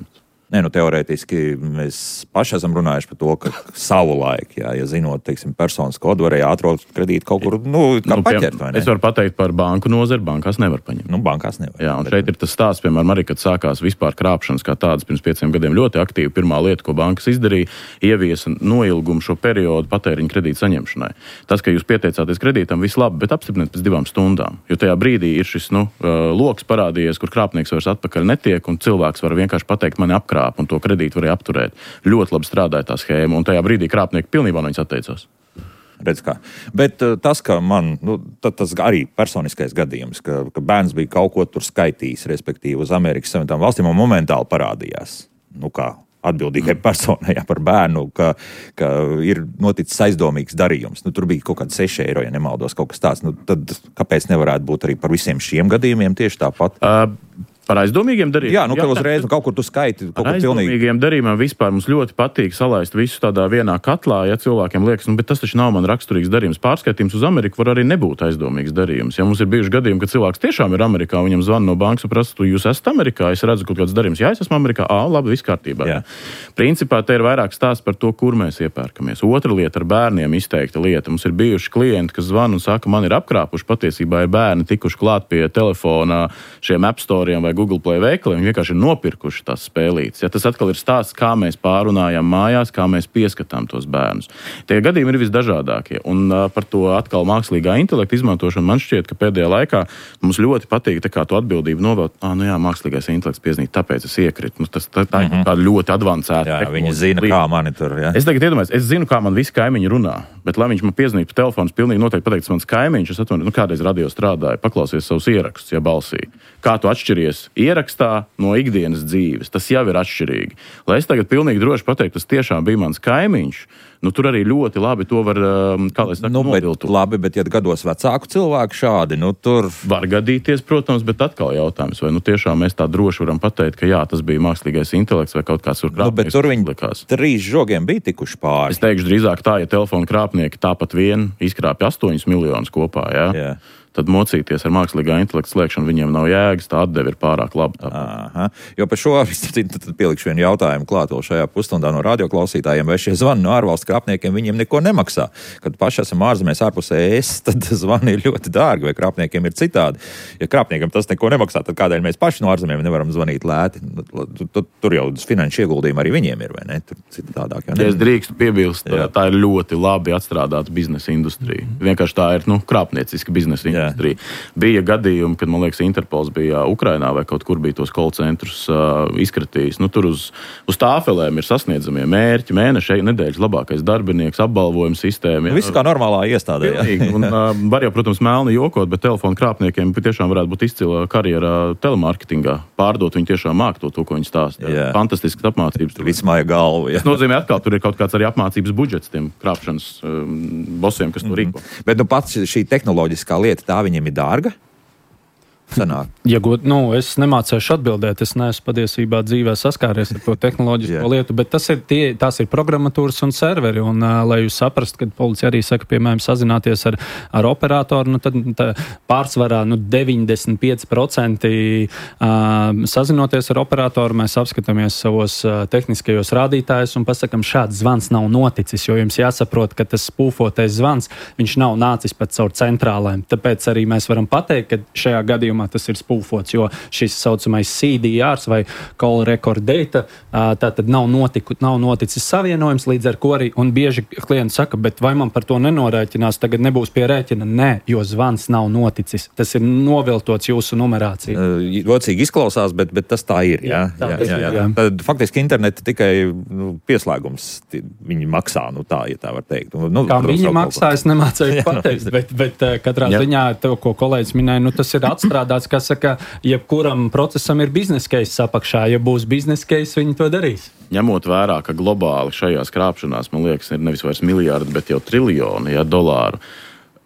Nē, nu, teorētiski mēs paši esam runājuši par to, ka savu laiku, jā, ja zinot, teiksim, personas kodu, varēja ātrot kredītu kaut kur, nu, kā nu, paķert, vai ne? Es varu pateikt par banku nozari, bankās nevar paņemt. Nu, bankās nevar. Jā, un bet... šeit ir tas stāsts, piemēram, arī, kad sākās vispār krāpšanas kā tādas pirms pieciem gadiem ļoti aktīvi. Pirmā lieta, ko bankas izdarīja, ieviesa noilgumu šo periodu patēriņu kredītu saņemšanai. Tas, ka jūs pieteicāties kredītam, viss labi, bet apstipriniet pēc divām stundām. Jo tajā brīdī ir šis, nu, loks parādījies, kur krāpnieks vairs atpakaļ netiek, un cilvēks var vienkārši pateikt, mani apkrāp, un to kredītu varēja apturēt. Ļoti labi strādāja tā schēma, un tajā brīdī krāpnieki pilnībā no viņas atteicās. Redz kā. Bet uh, tas, ka man, nu, tas arī personiskais gadījums, ka, ka bērns bija kaut ko tur skaitījis, respektīvi uz Amerikas Savienotām valstīm, un momentāli parādījās, nu kā atbildīgai personai jā, par bērnu, ka, ka ir noticis aizdomīgs darījums. Nu, tur bija kaut kādi seši eiro, ja nemaldos, kaut kas tāds. Nu, tad kāpēc nevarētu būt arī par visiem šiem gadījumiem tieši tāpat? Uh... Par aizdomīgiem darījumiem? Jā, nu, ka uzreiz nu, kaut kur tu skaiti. Par aizdomīgiem darījumiem vispār mums ļoti patīk salaist visu tādā vienā katlā, ja cilvēkiem liekas, nu, bet tas taču nav man raksturīgs darījums. Pārskaitījums uz Ameriku var arī nebūt aizdomīgs darījums. Ja mums ir bijuši gadījumi, ka cilvēks tiešām ir Amerikā, viņam zvana no bankas un prasa, tu jūs esat Amerikā, es redzu kaut kāds darījums. Jā, es esmu Amerikā, ā, labi, viss kārtībā. Jā. Principā te ir vairāk stāsts par to, kur mēs iepērkamies. Otra lieta ar bērniem izteikta lieta. Mums ir bijuši klienti, kas zvana un saka, man ir apkrāpuši, patiesībā ir bērni tikuši klāt pie telefona šiem App Storeiem vai Google Play veikaliem, viņi vienkārši ir nopirkuši tās spēlītes. Ja, tas atkal ir stāsts, kā mēs pārunājam mājās, kā mēs pieskatām tos bērnus. Tie gadījumi ir visdažādākie. Un uh, par to atkal mākslīgā intelekta izmantošanu man šķiet, ka pēdējā laikā mums ļoti patīk tā kā to atbildību novelt. Ah, nu jā, mākslīgais intelekts piezīmīt, tāpēc es iekritu. Nu, tas tā, tā ir mm-hmm. kāda ļoti advancēta. Jā, viņi zina, kā mani tur, jā. Es tagad iedomājos, es zinu, kā man visi kaimiņi runā, bet lai viņš man piezīmītu pa telefonu, pilnīgi noteikti pateiks mans kaimiņš, es atvainu, nu kādreiz radio strādāju, paklausies savus ierakstus, ja balsī. Kā tu atšķiries ierakstā no ikdienas dzīves. Tas jau ir atšķirīgi. Lai es tagad pilnīgi droši pateiktu, tas tiešām bija mans kaimiņš, nu tur arī ļoti labi to var, kā lai es saku, nu, noviltot. Labi, bet ja gados vecāku cilvēku šādi, nu tur... Var gadīties, protams, bet atkal jautājums, vai nu tiešām mēs tā droši varam pateikt, ka jā, tas bija mākslīgais intelekts vai kaut kāds tur krāpnieks. Nu, bet tur viņi likās. Trīs žogiem bija tikuši pāri. Es teikšu drīzāk tā, ja telefona krāpnieki tāpat vien izkrāpja astoņus miljonus kopā, jā. Jā. Tad mocīties ar mākslīgā intelekta slēgšanu viņiem nav jēgas, tā atdeve ir pārāk laba. Aha. Jo par šo tad pielikšu vienu jautājumu klāt vēl šajā pusstundā no radioklausītājiem, vai šie zvani no ārvalstu krāpniekiem viņiem neko nemaksā. Kad paši esam ārzemēs ārpus E S, tad zvani ir ļoti dārgi, vai krāpniekiem ir citādi. Ja krāpniekam tas neko nemaksā, tad kādēļ mēs paši no ārzemēm nevaram zvanīt lēti? Tur jau finanšu ieguldījumi arī viņiem ir, vai ne? Tur citādāk jau ne. Ja es drīkstu piebilst, tā, tā ir ļoti labi atstrādāta biznesa industrija. Vienkārši tā ir, nu, krāpnieciska biznesa industrija. Jā. Bija gadījumi, kad, man liekas, Interpols bija Ukrainā vai kaut kur bija tos call centrus uh, izkratījis. Nu, tur uz, uz tāfelēm ir sasniedzamie mērķi, mēneša, nedēļas labākais darbinieks, apbalvojuma sistēma. Viss kā normālā iestādē. Un, uh, var jau, protams, melni jokot, bet telefonu krāpniekiem tiešām varētu būt izcila karjera telemarketingā. Pārdot viņi tiešām māk to, to ko viņi stāsta. Fantastiskas apmācības. Vismāja galva. Jā. Tas nozīmē atkal, tur ir kaut kāds arī apmācības budžets tiem krāpšanas um, bosiem, kas to rīko. Mm-hmm. Bet nu pats šī tehnoloģiskā lieta, tā viņiem ir dārga? Sanāk. Ja, god, nu, es nemācēšu atbildēt, es neesmu patiesībā dzīvē saskāries ar to tehnoloģisko yeah. lietu, bet tas ir tie, tās ir programmatūras un serveri, un uh, lai jūs saprastu, kad policija arī saka, piemēram, sazināties ar, ar operatoru, nu, tad tā, pārsvarā nu, deviņdesmit pieci procenti uh, sazinoties ar operatoru, mēs apskatāmies savos uh, tehniskajos rādītājus un pasakam, šāds zvans nav noticis, jo jums jāsaprot, ka tas spūfotais zvans, viņš nav nācis pat caur centrālēm, tāpēc arī mēs varam pateikt, ka šajā gadījumā tas ir spūfots, jo šis saucamais C D Rs vai call record data, tā tad nav, notiku, nav noticis savienojums, līdz ar ko arī, un bieži klienti saka, bet vai man par to nenorēķinās, tagad nebūs pie rēķina? Nē, jo zvans nav noticis. Tas ir noviltots jūsu numerācija. Locīgi izklausās, bet, bet tas tā ir, jā? Jā, jā, jā, jā. jā. Tad faktiski interneta tikai nu, pieslēgums viņi maksā, nu tā, ja tā var teikt. Nu, Kā viņi maksā, es nemācēju pateikt, bet, bet katrā jā. ziņā to, ko kolēģis minēja, nu tas ir atstrādāts. Kā saka, jebkuram procesam ir biznesa case apakšā. Ja būs biznesa case, viņi to darīs. Ņemot vērā, ka globāli šajās krāpšanās, man liekas, ir nevis vairs miljārdi, bet jau triljoni ja, dolāru.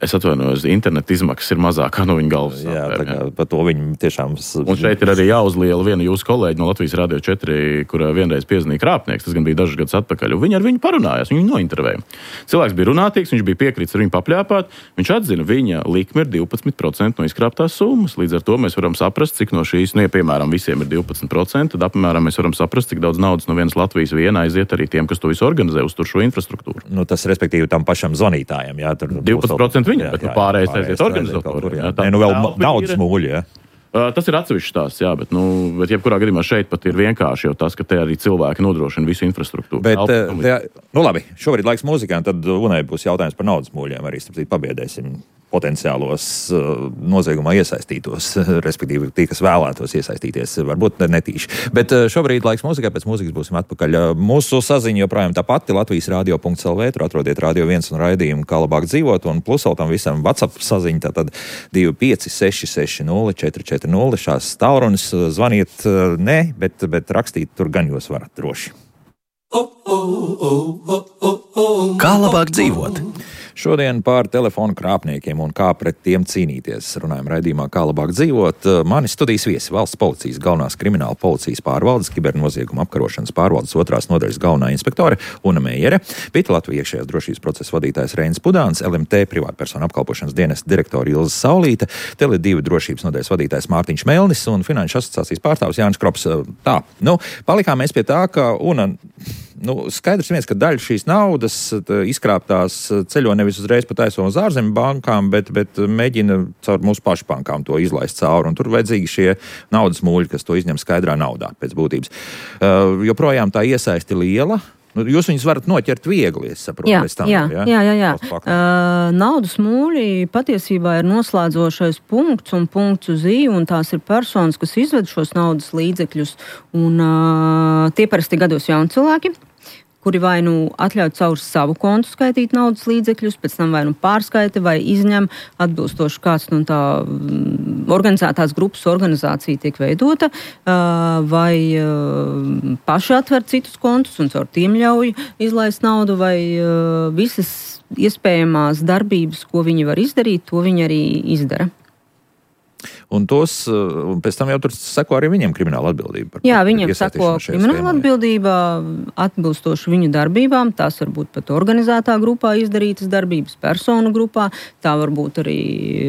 Es atvainojos, interneta izmaksas ir mazākā no viņa galvas. Jā, tā kā par to viņi tiešām... Un šeit ir arī jāuzliela viena jūsu kolēģi no Latvijas Radio četri, kurā vienreiz piezinīja krāpnieks, tas gan bija dažus gadus atpakaļ, un viņi ar viņu parunājās, viņu nointervēja. Cilvēks bija runātīgs, viņš bija piekrīts ar viņu papļāpāt, viņš atzina, viņa likme ir divpadsmit procenti no izkrāptās summas, līdz ar to mēs varam saprast, cik no šīs, nu, ja piemēram visiem ir divpadsmit procenti, tad apmēram mēs varam saprast, cik daudz naudas no vienas Latvijas viena aiziet arī tiem, kas to visu organizē, uz tur šo infrastruktūru. Nu, tas respektīvi tam pašam zvanītājam, jā, tur divpadsmit procenti viņa, bet nu, pārējais aiziet organizatoriem. Nē, nu vēl naudas mūļi, jā. Uh, tas ir atsevišķs stāsts, jā, bet, nu, bet jebkurā gadījumā šeit pat ir vienkārši jau tas, ka te arī cilvēki nodrošina visu infrastruktūru. Bet, te, nu labi, šobrīd laiks mūzikām, tad Unai būs jautājums par naudas mūļiem, arī starp citu pabiedēsim potenciālos uh, noziegumā iesaistītos, respektīvi tie, kas vēlētos iesaistīties, varbūt netīši. Bet uh, šobrīd laiks mūzikai, pēc mūzikas būsim atpakaļ. Uh, mūsu saziņa joprojām tā pati, Latvijas radio punkts el vē, tur atrodiet Radio viens un raidījumu, kā labāk dzīvot, un plus vēl tam visam WhatsApp saziņa, tātad divi pieci seši seši nulle četri četri nulle, šās tālrunis, zvaniet, uh, ne, bet, bet rakstīt tur gan jūs varat droši. Kā labāk dzīvot? Šodien par telefonu krāpniekiem un kā pret tiem cīnīties. Runājam raidījumā, kā labāk dzīvot. Mani studijas viesi valsts policijas galvenās krimināla policijas pārvaldes, kibernozieguma apkarošanas pārvaldes otrās nodaļas galvenā inspektore Una Meijere, Pita Latvijas iekšējās drošības procesa vadītājs Reinis Pudāns, el em te privātpersonu apkalpošanas dienesta direktora Ilze Saulīte, Tele divi drošības nodaļas vadītājs Mārtiņš Melnis un Finanšu asociācijas pārstāvs Jānis Krops. Tā, nu, palikām mēs pie tā, ka Una... Nu, skaidrs viens, ka daļa šīs naudas izkrāptās ceļo nevis uzreiz pa taiso uz ārzemju bankām, bet, bet mēģina caur mūsu pašu bankām to izlaist cauri. Un tur vajadzīgi šie naudas mūļi, kas to izņem skaidrā naudā pēc būtības. Uh, joprojām tā iesaisti liela. Nu, jūs viņus varat noķert viegli, es saprotu. Jā, tam, jā, ja? jā, jā, jā. Uh, naudas mūļi patiesībā ir noslēdzošais punkts un punkts uz i, un tās ir personas, kas izved šos naudas līdzekļus, un uh, tie parasti gados jauni cilvēki, kuri vai nu atļauj caur savu kontu skaitīt naudas līdzekļus, pēc tam vai nu pārskaita vai izņem atbilstoši kāds no tā organizētās grupas organizācija tiek veidota, vai paši atver citus kontus un caur tiem ļauj izlaist naudu, vai visas iespējamās darbības, ko viņi var izdarīt, to viņi arī izdara. Un tos, un pēc tam jau tur seko arī viņiem krimināla atbildība. Jā, viņiem seko krimināla atbildība atbilstoši viņu darbībām. Tās var būt pat organizētā grupā izdarītas darbības, personu grupā. Tā var būt arī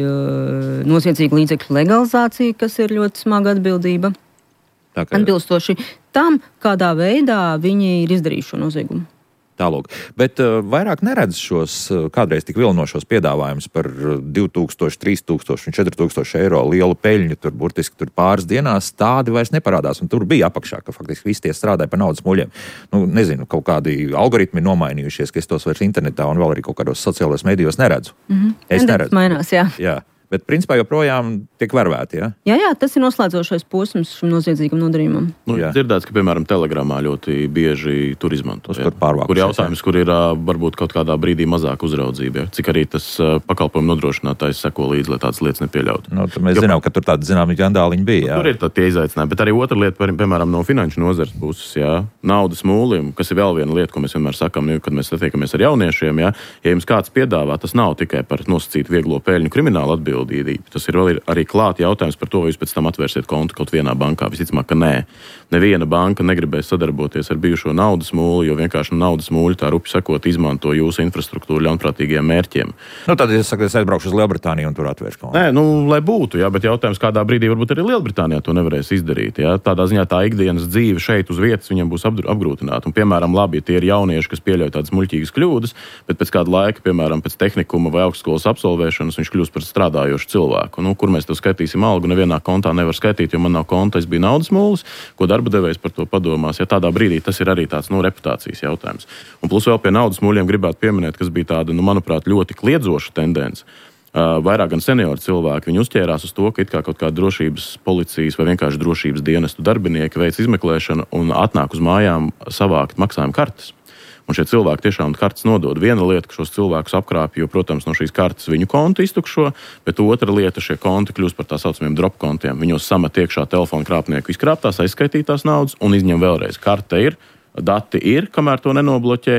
uh, noziedzīga līdzekļu legalizācija, kas ir ļoti smaga atbildība. Tā, ka... Atbilstoši tam, kādā veidā viņi ir izdarījuši šo noziegumu. Tālūk. Bet uh, vairāk neredz šos uh, kādreiz tik vilinošos piedāvājumus par divi tūkstoši, trīs tūkstoši un četri tūkstoši eiro lielu peļņu, tur burtiski tur pāris dienās tādi vairs neparādās. Un tur bija apakšā, ka faktiski visi tie strādāja par naudas muļiem. Nu, nezinu, kaut kādi algoritmi nomainījušies, ka es tos vairs internetā un vēl arī kaut kādos sociālajos medijos neredzu. Mm-hmm. Es neredzu. Mainās, jā. Jā. Bet principā joprojām tiek vervēti, ja? Jā, jā, tas ir noslēdzošais posms šim noziedzīgam nodarījumam. Nu, dzirdēts, ka, piemēram, Telegramā ļoti bieži tur izmanto. Ja? Kur jautājums, kur ir varbūt kaut kādā brīdī mazāk uzraudzība. Ja? Cik arī tas pakalpojumu nodrošinātājs seko līdzi, lai tādas lietas nepieļautu. Nu, mēs jo, zinām, ka tur tādi zināmi ģandāliņi bija. Jā. Tur ir tie izaicinājumi. Bet arī otra lieta, piemēram, no finanšu nozares puses, jā, naudas mūlim, kas ir vēl viena lieta, ko mēs vienmēr sakām, kad mēs satiekamies ar jauniešiem. Jā, ja jums kāds piedāvā, tas nav tikai par nosacītu vieglo peļņu kriminālu atbildību. Tas ir vēl arī klāt jautājums par to, vai jūs pēc tam atvērsiet kontu kaut vienā bankā. Visticamāk, ka nē. Neviena banka negribēs sadarboties ar bijušo naudas mūli, jo vienkārši naudas mūļi tā rupi sakot izmanto jūsu infrastruktūru ļaunprātīgiem mērķiem. Nu, tad es saku, es aizbraukšu uz Lielbritāniju un tur atvēršu kontu. Nē, nu, lai būtu, jā, bet jautājums, kādā brīdī varbūt arī Lielbritānijā to nevarēs izdarīt. Jā. Tādā ziņā tā ikdienas dzīve šeit uz vietas viņam būs apgrūtināta. Un, piemēram, labi, ja tie ir jaunieši, kas pieļauj tādas muļķīgas kļūdas, bet pēc kāda laika, piemēram, pēc tehnikuma vai augstskolas absolvēšanas viņš kļūst par strādājošu cilvēku. Nu, kur mēs tev skaitīsim algu, nevienā kontā nevar skaitīt, jo man nav konta, es biju naudas mūlis, ko darba devējs par to padomās. Ja tādā brīdī tas ir arī tāds, nu, reputācijas jautājums. Un plus vēl pie naudas mūļiem gribētu pieminēt, kas bija tāda, nu, manuprāt, ļoti kliedzoša tendence. Uh, vairāk gan seniori cilvēki, viņi uzķērās uz to, ka it kā kaut kāda drošības policijas vai vienkārši drošības dienestu darbinieki veic izmeklēšanu un atnāk uz mājām savākt maksājumu kartes. Un šie cilvēki tiešām kartes nodod. Viena lieta, ka šos cilvēkus apkrāpj, jo, protams, no šīs kartes viņu kontu iztukšo, bet otra lieta, šie konti kļūst par tā saucamiem drop kontiem. Viņos samet iekšā telefona krāpnieku izkrāptās, aizskaitītās naudas un izņem vēlreiz. Karte ir, dati ir, kamēr to nenobloķē,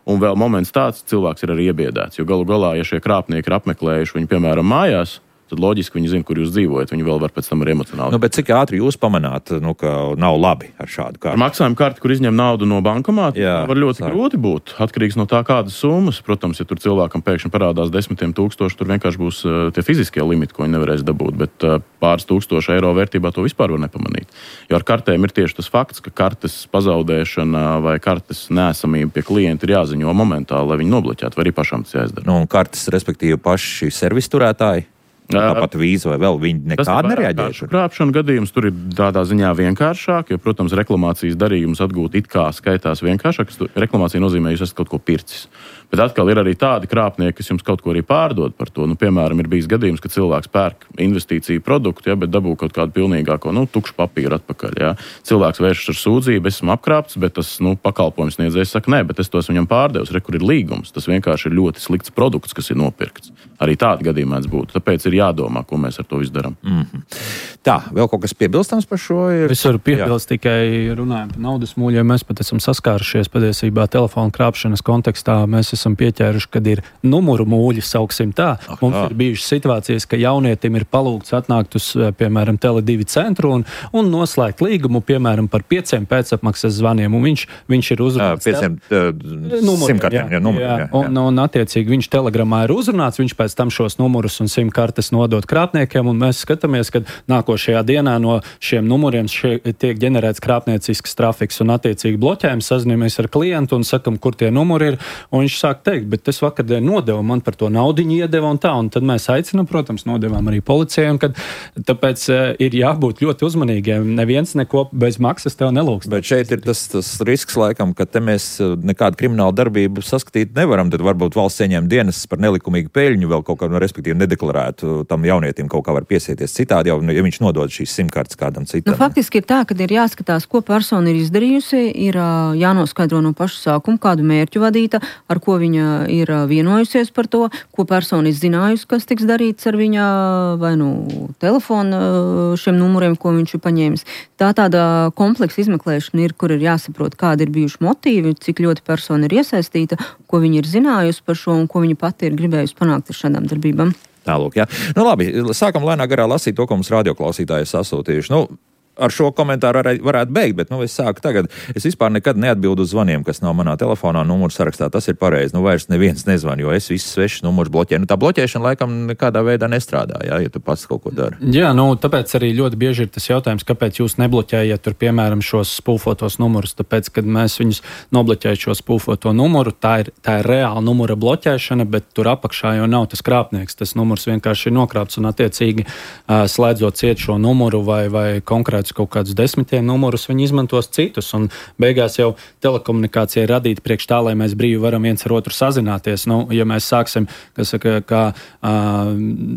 Un vēl moments tāds, cilvēks ir arī iebiedēts, jo galu galā, ja šie krāpnieki ir apmeklējuši viņu, piemēram, mājās, tad loģiski viņi zina, kur jūs dzīvojat. Viņi vēl var pēc tam arī emocionāli. Nu, bet cik ātri jūs pamanāt, nu, ka nav labi ar šādu kārtu? Ar maksājumu karti, kur izņem naudu no bankomāta, Jā, var ļoti sāk. grūti būt. Atkarīgs no tā, kādas summas. Protams, ja tur cilvēkam pēkšņi parādās desmitiem tūkstoši, tur vienkārši būs uh, tie fiziskie limiti, ko viņi nevarēs dabūt. Bet uh, pāris tūkstoši eiro vērtībā to vispār var nepamanīt. Jo ar kartēm ir tieši tas fakts, ka kartes pazaudēšana vai kartes neesamība pie klienta ir jāziņo momentāli, lai viņi nobloķētu, vai arī pašam tas jāizdara. Nu, un kartes, respektīvi, paši servis turētāji? Tāpat vīza vai vēl viņi nekādi nereaģējuši. Krāpšana gadījums tur ir tādā ziņā vienkāršāk, jo, protams, reklamācijas darījums atgūt it kā skaitās vienkāršāk. Reklamācija nozīmē, jūs esat kaut ko pircis. Bet atkal ir arī tādi krāpnieki, kas jums kaut ko arī pārdod par to. Nu, piemēram, ir bijis gadījums, ka cilvēks pērk investīciju produktu, ja, bet dabū kaut kādu pilnīgāko, nu, tukšu papīru atpakaļ. Ja. Cilvēks vēršas ar sūdzību, esmu apkrāpts, bet tas, nu, pakalpojums sniedzējs saka, nē, bet es tos viņam pārdevu, re, kur ir līgums. Tas vienkārši ir ļoti slikts produkts, kas ir nopirkts. Arī tādi gadījumi mēdz būt. Tāpēc ir jādomā, ko mēs ar to visu darām. Mm-hmm. Tā, vēl kaut kas piebilstams par šo? Ir... Es varu piebilst tikai runājot par naudas mūļiem. Mēs pat esam saskārušies patiesībā telefonu krāpšanas kontekstā. Mēs esam pieķēruši, kad ir numuru mūļi, sauksim tā. Aha. Mums ir bijušas situācijas, ka jaunietim ir palūgts atnākt uz, piemēram, Tele divi centru un, un noslēgt līgumu, piemēram, par pieciem pēcapmaksas zvaniem. Un viņš, viņš ir uzrunāts. Pieciem simkartiem. Jā, numuri, jā, jā. Un, un attiecīgi viņš telegramā ir uzrunāts, viņš pēc tam šos numurus un simkartes nodot krāpniekiem, un mēs skatāmies, ka nākošajā dienā no šiem numuriem šie, tiek ģenerēts krāpniecisks trafiks un attiecīgi bloķējums, sazināmies ar klientu un sakam, kur tie numuri ir, un viņš sāk teikt, bet es vakardien nodevu, man par to naudiņu iedeva un tā, un tad mēs aicinām, protams, nodevām arī policijai, un kad tāpēc uh, ir jābūt ļoti uzmanīgiem, neviens neko bez maksas tev nelūgs. Bet šeit ir tas, tas risks laikam, ka te mēs nekādu kriminālu darbību saskatīt nevaram, tad varbūt valsts ieņem dienas par nelikumīgu peļņu vēl kaut kā, no, respektīvi nedeklarētu tam jaunietim kaut kā var piesieties citādi, jau, ja viņš nodod šīs simkartes kādam citam. Nu, faktiski ir tā, ka ir jāskatās, ko persona ir izdarījusi, ir uh, jānoskaidro no paša sākuma, kādu mērķu vadīta, ar ko viņa ir vienojusies par to, ko persona ir zinājusi, kas tiks darīts ar viņa vai nu telefonu šiem numuriem, ko viņš ir paņēmis. Tā tāda kompleksa izmeklēšana ir, kur ir jāsaprot, kādi ir bijuši motīvi, cik ļoti persona ir iesaistīta, ko viņa ir zinājusi par šo un ko viņa pati ir gribējusi panākt ar šādām darbībām. Tālūk, jā. Nu labi, sākam lēnā garā lasīt to, ko mums radioklausītāji sasūtījuši. Nu, ar šo komentāru varētu beigt, bet nu, es sāku tagad. Es vispār nekad neatbildu uz zvaniem, kas nav manā telefonā numuru sarakstā. Tas ir pareizi. Nu, vairs neviens nezvan, jo es visus svešus numurus bloķēju. Nu, tā bloķēšana laikam nekādā veidā nestrādā, jā, ja tu pats kaut ko dari. Jā, nu, tāpēc arī ļoti bieži ir tas jautājums, kāpēc jūs nebloķējat tur, piemēram, šos spūfotos numurus. Tāpēc, kad mēs viņus nobloķējam šo spūfoto numuru, tā ir, tā ir reāla numura bloķēšana, bet tur apakšā jau nav tas krāpnieks. Tas numurs vienkārši ir nokrapts un attiecīgi slēdzot ciet šo numuru vai, vai konkrētu kaut kādus desmitiem numurus, viņi izmantos citus, un beigās jau telekomunikācija ir radīta priekš tā, lai mēs brīvi varam viens ar otru sazināties. Nu, ja mēs sāksim, kas saka, kā uh,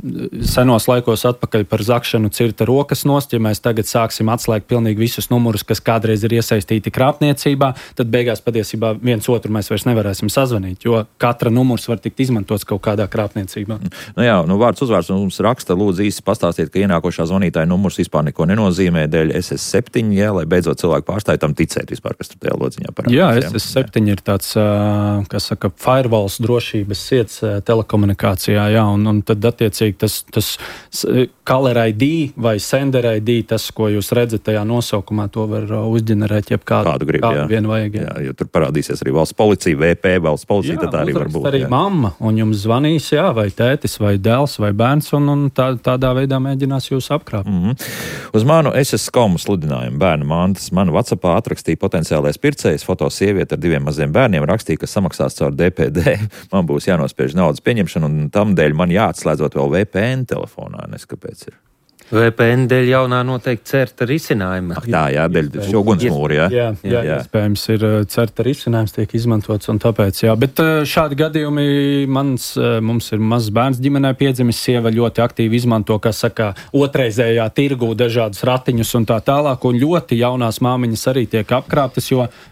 senos laikos atpakaļ par zakšanu cirta rokas nost, ja mēs tagad sāksim atslēgt pilnīgi visus numurus, kas kādreiz ir iesaistīti krāpniecībā, tad beigās patiesībā viens otru mēs vairs nevarēsim sazvanīt, jo katra numurs var tikt izmantots kaut kādā krāpniecībā. Nu jā, nu vārds uzvārds mums raksta, lūdzu īsi pastāstiet, ka ienākošā zvanītāja numurs vispār neko nenozīmē, S S septiņi, jā, lai beidzot cilvēku pārstāja tam ticēt vispār, kas tur tajā lodziņā parādās. Jā, S S septiņi ir tāds, kas saka, firewalls drošības siets telekomunikācijā, jā, un, un tad attiecīgi tas, tas caller I D vai sender I D, tas, ko jūs redzat tajā nosaukumā, to var uzģenerēt jebkādu, kādu grib, kādu jā. vien vajag. Jā. Jā, jo tur parādīsies arī valsts policija, V P, valsts policija, jā, tad tā arī var būt. Arī jā. mamma, un jums zvanīs, jā, vai tētis, vai dēls, vai bērns, un, un tā, tādā veidā mēģinās jūs apkrāpt. Mm-hmm. Uz manu S S komu sludinājumu bērnu mantas manu WhatsAppā atrakstīja potenciālais pircējs, foto sieviete ar diviem maziem bērniem, rakstīja, ka samaksās caur D P D. Man būs jānospiež naudas pieņemšana, un tam dēļ man jāatslēdzot vēl V P N telefonā, neskapēc ir. V P N dēļ jaunā noteikti certa risinājuma. Ach, tā, jā, dēļ šo gunsmūri, jā. Jā, jā, jā, jā. Iespējams ir certa risinājums, tiek izmantots un tāpēc, jā. Bet šādi gadījumi mans, mums ir mazs bērns ģimenē piedzimis, sieva ļoti aktīvi izmanto, kā saka, otrreizējā tirgū dažādus ratiņus un tā tālāk, un ļoti jaunās māmiņas arī tiek apkrāptas, jo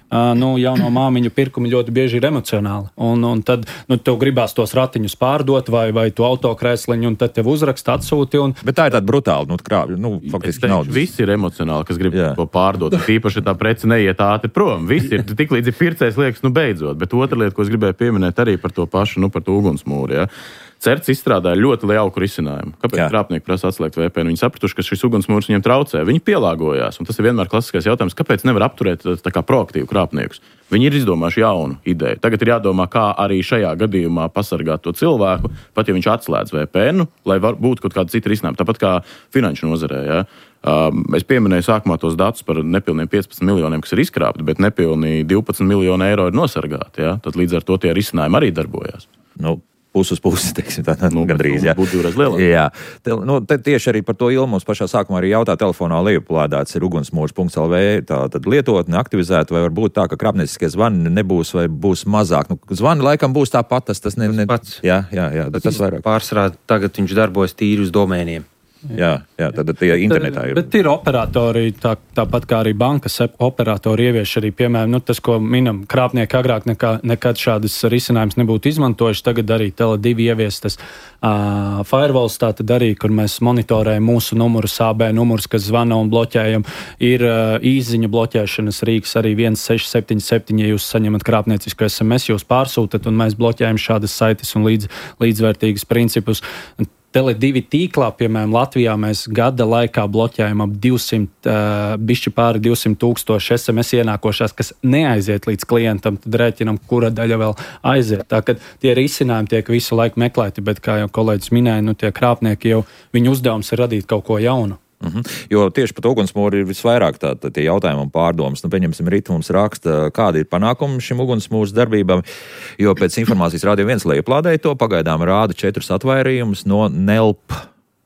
Uh, nu, jauno māmiņu pirkumi ļoti bieži ir emocionāli. Un, un tad nu, tev gribās tos ratiņus pārdot vai, vai tu autokrēsliņu, un tad tev uzrakst atsūti. Un... Bet tā ir tāda brutāla, nu, krāpja, nu, faktiski naudas. Visi ir emocionāli, kas grib to pārdot. Īpaši, ja tā prece neiet ātri prom. Visi ir tik līdz ir pircējs liekas, nu beidzot. Bet otra lieta, ko es gribēju pieminēt arī par to pašu, nu, par to ugunsmūru, ja. Certs izstrādāja ļoti jauku risinājumu. Kāpēc krāpnieki prasa atslēgt V P N? Viņi sapratuši, ka šis ugunsmūrs viņiem traucē. Viņi pielāgojās. Un tas ir vienmēr klasiskais jautājums, kāpēc nevar apturēt tā kā proaktīvu krāpniekus. Viņi ir izdomājuši jaunu ideju. Tagad ir jādomā, kā arī šajā gadījumā pasargāt to cilvēku, pat ja viņš atslēdz V P N, lai var būt kaut kāda cita risinājuma. Tāpat kā finanšu nozarē. Ja? Um, es pieminēju sākumā tos datus par nepilniem piecpadsmit miljoniem, kas ir izkrāpti, bet nepilnīgi divpadsmit miljoni eiro ir nosargāti. Ja? Tad līdz ar to tie risinājumi arī darbojās. Nu. Pusi uz pusi, teiksim, tā nu, gandrīz. Jā, būtu divreiz lielāk. Jā. Te, nu, te tieši arī par to Ilma mums pašā sākumā arī jautā telefonā lejuplādāts ir ugunsmūrs punkts L V, tā tad lietotne aktivizēta, vai var būt tā, ka krāpnieciskie zvani nebūs vai būs mazāk. Nu, zvani laikam būs tāpat, tas, tas ne, ne... pats. Jā, jā, jā, tas, tas vairāk. Pārsvarā tagad viņš darbojas tīri uz domēniem. Jā, jā, tad tie internetā ir. Bet ir operatori, tā, tāpat kā arī bankas operatori ievieš arī, piemēram, nu, tas, ko minam, krāpnieki agrāk nekā, nekad šādas risinājumus nebūtu izmantojuši. Tagad arī Tele divi ievies tas uh, firewalls, tā tad arī, kur mēs monitorējam mūsu numurus, A B numurus, kas zvana un bloķējam. Ir uh, īsziņu bloķēšanas rīks arī viens seši septiņi septiņi, ja jūs saņemat krāpniecisku S M S, jūs pārsūtat un mēs bloķējam šādas saites un līdz, līdzvērtīgas principus. Tele divi tīklā, piemēram, Latvijā mēs gada laikā bloķējam ap divsimt, uh, bišķi pāri divsimt tūkstoši S M S ienākošās, kas neaiziet līdz klientam, tad rēķinam, kura daļa vēl aiziet. Tā, kad tie risinājumi tiek visu laiku meklēti, bet, kā jau kolēģis minēja, nu, tie krāpnieki jau, viņu uzdevums ir radīt kaut ko jaunu. Mhm. Jo tieši par ugunsmūru ir visvairāk tā, tā, tie jautājumi un pārdomas. Nu, pieņemsim, Rita mums raksta, kādi ir panākumi šim ugunsmūras darbībām, jo pēc informācijas Radio viens lejuplādēja to, pagaidām rāda četrus atvairījumus no Nelp.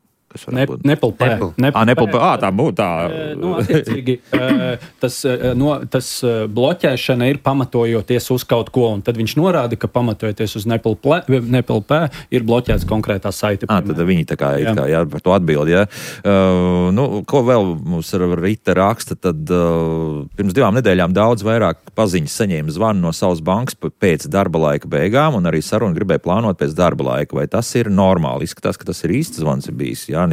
Ne, Nepelpē. Ah, Nepelpē. Ah, tā būtu tā. Nu, attiecīgi, tas, no, tas bloķēšana ir pamatojoties uz kaut ko, un tad viņš norāda, ka pamatojoties uz Nepelpē ir bloķēts konkrētā saite. Ah, tad viņi tā kā, jā. Kā jā, par to atbild, jā. Uh, nu, ko vēl mums Rita raksta, tad uh, pirms divām nedēļām daudz vairāk paziņas saņēma zvanu no savas bankas pēc darba laika beigām, un arī sarunu gribēja plānot pēc darba laika. Vai tas ir normāli? Izskatās, ka tas ir īsts zvans ir bijis, jā.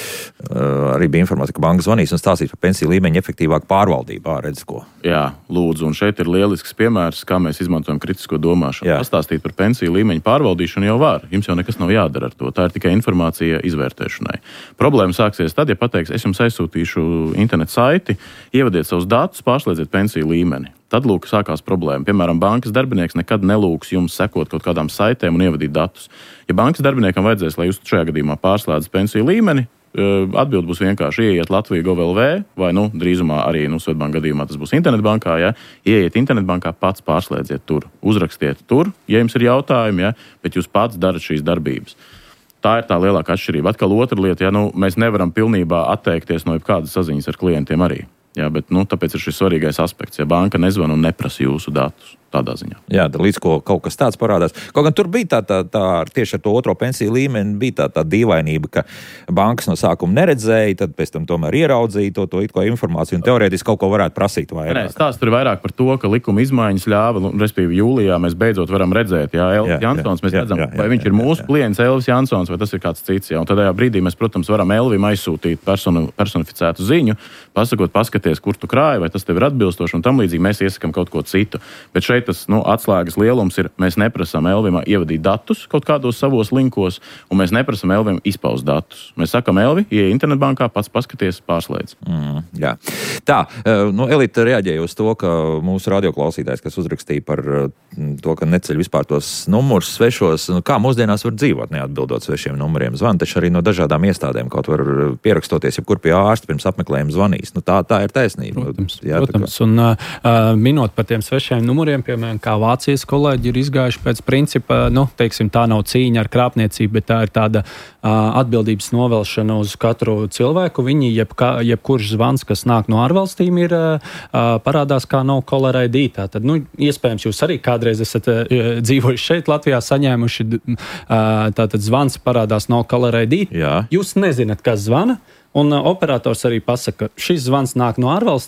Uh, arī bija informācija, ka banka zvanīs un stāstīs par pensiju līmeņu efektīvāku pārvaldību. Redz, ko. Jā, lūdzu, un šeit ir lielisks piemērs, kā mēs izmantojam kritisko domāšanu. Jā. Pastāstīt par pensiju līmeņu pārvaldīšanu jau var. Jums jau nekas nav jādara ar to. Tā ir tikai informācija izvērtēšanai. Problēma sāksies tad, ja pateiks, es jums aizsūtīšu internet saiti, ievadiet savus datus, pārslēdziet pensiju līmeni. Tad, lūk, sākās problēma. Piemēram, bankas darbinieks nekad nelūgs jums sekot kaut kādām saitēm un ievadīt datus. Ja bankas darbiniekam vajadzēs, lai jūs šajā gadījumā pārslēdzat pensiju līmeni, atbild būs vienkārši ieiet Latvija Gov L V, vai, nu, drīzumā arī, nu, Svetbanka gadījumā tas būs internetbankā, ja, ieiet internetbankā, pats pārslēdziet tur, uzrakstiet tur, ja jums ir jautājumi, ja, bet jūs pats darat šīs darbības. Tā ir tā lielākā atšķirība. Atkal otra lieta, ja, nu, mēs nevaram pilnībā atteikties no jebkādas saziņas ar klientiem arī. Jā, bet, nu, tāpēc ir šis svarīgais aspekts, ja banka nezvana un neprasa jūsu datus. Tādā ziņā. Jā, līdz ko kaut kas tāds parādās. Kaut gan tur bija tā, tā, tā tieši ar to otro pensiju līmeni, bija tā, tā dīvainība, ka bankas no sākuma neredzēja, tad pēc tam tomēr ieraudzīja to, to it ko informāciju un teorētiski kaut ko varētu prasīt vairāk. Nē, stāsts tur ir vairāk par to, ka likuma izmaiņas ļāva, respektīvi jūlijā mēs beidzot varam redzēt, jā, Elvis Jansons, mēs jā, redzam, jā, jā, vai viņš ir mūsu jā, jā, klients Elvis Jansons, vai tas ir kāds cits, jā, un tādējā brīdī mēs, protams, varam Elvim aizsūtīt personu, personificētu ziņu, pasakot, paskaties, kur tu krāji, vai tas tev ir atbilstoši, un tam līdzīgi mēs iesakam kaut ko citu. Bet šeit tas, nu, atslēgas lielums ir, mēs neprasām Elvim ievadīt datus kaut kādos savos linkos, un mēs neprasām Elvim izpaust datus. Mēs sakam, Elvi, ieej internetbankā, pats paskaties, pārslēdz. Mm, jā. Tā, nu, Elita reaģēja uz to, ka mūsu radioklausītājs, kas uzrakstīja par to, ka neceļ vispār tos numurus svešos, nu, kā mūsdienās var dzīvot neatbildot svešiem numuriem. Zvan taču arī no dažādām iestādēm, kaut var pierakstoties, jebkur pie ārsta pirms apmeklējuma zvanīs. Nu, tā, tā ir taisnība. Protams, jā, protams. Un uh, minot par tiem svešiem numuriem, piemēram, kā Vācijas kolēģi ir izgājuši pēc principa, nu, teiksim, tā nav cīņa ar krāpniecību, bet tā ir tāda uh, atbildības novelšana uz katru cilvēku. Viņi, jebkā, jebkurš zvans, kas nāk no ārvalstīm, ir uh, parādās kā no caller I D. Tātad, nu, iespējams, jūs arī kādreiz esat uh, dzīvojuši šeit Latvijā, saņēmuši, uh, tātad zvans parādās no caller I D. Jā. Jūs nezināt, kas zvana, un uh, operators arī pasaka, šis zvans nāk no ārvalstīm,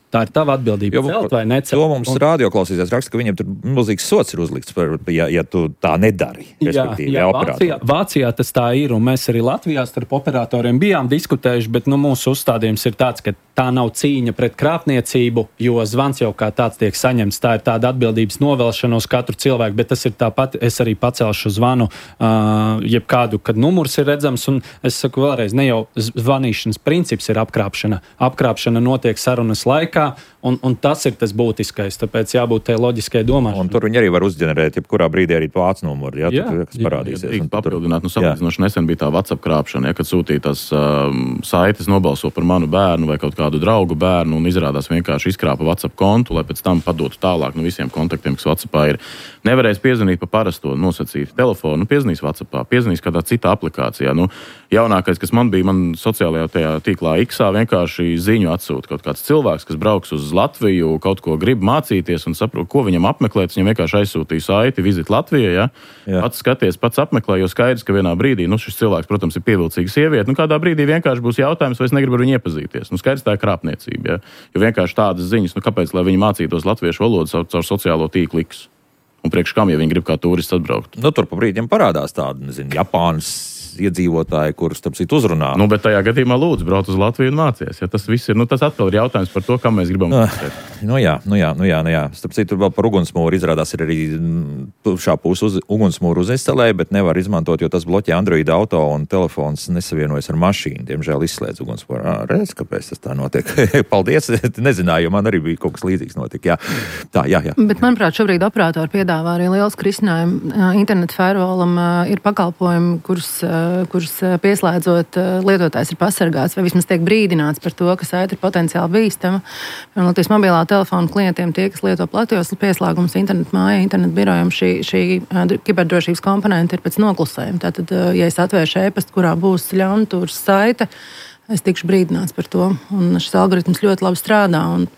Tā ir tava atbildība. Celt vai necelt. To mums un... radioklausītājs raksta, ka viņiem tur milzīgs sots ir uzlikts, par, ja, ja tu tā nedari. Jā, jā Vācijā, Vācijā tas tā ir, un mēs arī Latvijā starp operatoriem bijām diskutējuši, bet nu, mūsu uzstādījums ir tāds, ka tā nav cīņa pret krāpniecību, jo zvans jau kā tāds tiek saņemts. Tā ir tāda atbildības novelšana uz katru cilvēku, bet tas ir tāpat, es arī pacelšu zvanu, uh, jebkādu, kad numurs ir redzams, un es saku vēlreiz, ne jau zvanīšanas princips ir apkrāpšana. Apkrāpšana notiek sarunas laikā, Un, un tas ir tas būtiskais, tāpēc jābūt tai loģiskai domāšanai. Un tur viņi arī var uzģenerēt, jebkurā brīdī arī vācu numuru, ja, jā, tur, kas parādīsies. Jā, jā, papildināt, nu, salīdzinoši nesen bija tā WhatsApp krāpšana, ja, kad sūtīja tās um, saites nobalso par manu bērnu vai kaut kādu draugu bērnu un izrādās vienkārši izkrāpa WhatsApp kontu, lai pēc tam padotu tālāk no visiem kontaktiem, kas WhatsAppā ir. Nevarēs piezvanīt pa parasto nosacītu telefonu, piezvanīs WhatsAppā, piezvanīs kādā citā aplikācijā. Nu, jaunākais, kas man bija, man sociālajā tajā tīklā X-ā vienkārši ziņu atsūta kaut kāds cilvēks, kas brauks uz Latviju, kaut ko grib mācīties un saprot, ko viņam apmeklēt. Viņam vienkārši aizsūtīja saiti Visit Latvijā. Ja? Pats skaties, pats apmeklē, jo skaidrs, ka vienā brīdī, nu šis cilvēks, protams, ir pievilcīga sieviete, nu kādā brīdī vienkārši būs jautājums, vai es negribu ar viņu iepazīties. Nu skaidrs, tā ir krāpniecība. Ja? Jo vienkārši tādas ziņas, nu kāpēc, lai viņi mācītos latviešu valodu caur, caur sociālo tīklu X? Un priekš kam, ja viņi grib kā turists atbraukt? Nu tur pa brīdiem parādās tādi, nezinu, Japānas iedzīvotāji, kurus tam citu uzrunā. Nu, bet tajā gadījumā lūdzu brauc uz Latviju un mācies. Ja tas viss ir, nu tas atkal ir jautājums par to, kam mēs gribam mācīt. Nu jā, nu jā, nu jā, nu jā. Starp citu, vēl par ugunsmūru izrādās ir arī šā puse uz, ugunsmūru uzinstalēja, bet nevar izmantot, jo tas bloķē Android auto un telefons nesavienojas ar mašīnu. Diemžēl izslēdz ugunsmūru. Ā, redz, kāpēc tas tā notiek. Paldies, nezināju, jo man arī bija kaut kas līdzīgs notika. Jā. Tā, jā, jā. Bet, manuprāt, šobrīd operatori piedāvā arī liels kristinājumi. Internet firewallam ir pakalpojumi, kurus kurus pieslēdzot lietotājs ir pasargāts vai vismaz tiek brīdināts par to, ka saite ir potenciāli bīstama. Un Latvijas mobilā telefona klientiem, tie, kas lieto platjoslu pieslēgumus internetu mājai, internetu birojam, šī, šī kiberdrošības komponente ir pēc noklusējuma. Tātad, ja es atvēršu e-pastu, kurā būs ļaunprātīga saite, es tikšu brīdināts par to. Un šis algoritms ļoti labi strādā. Un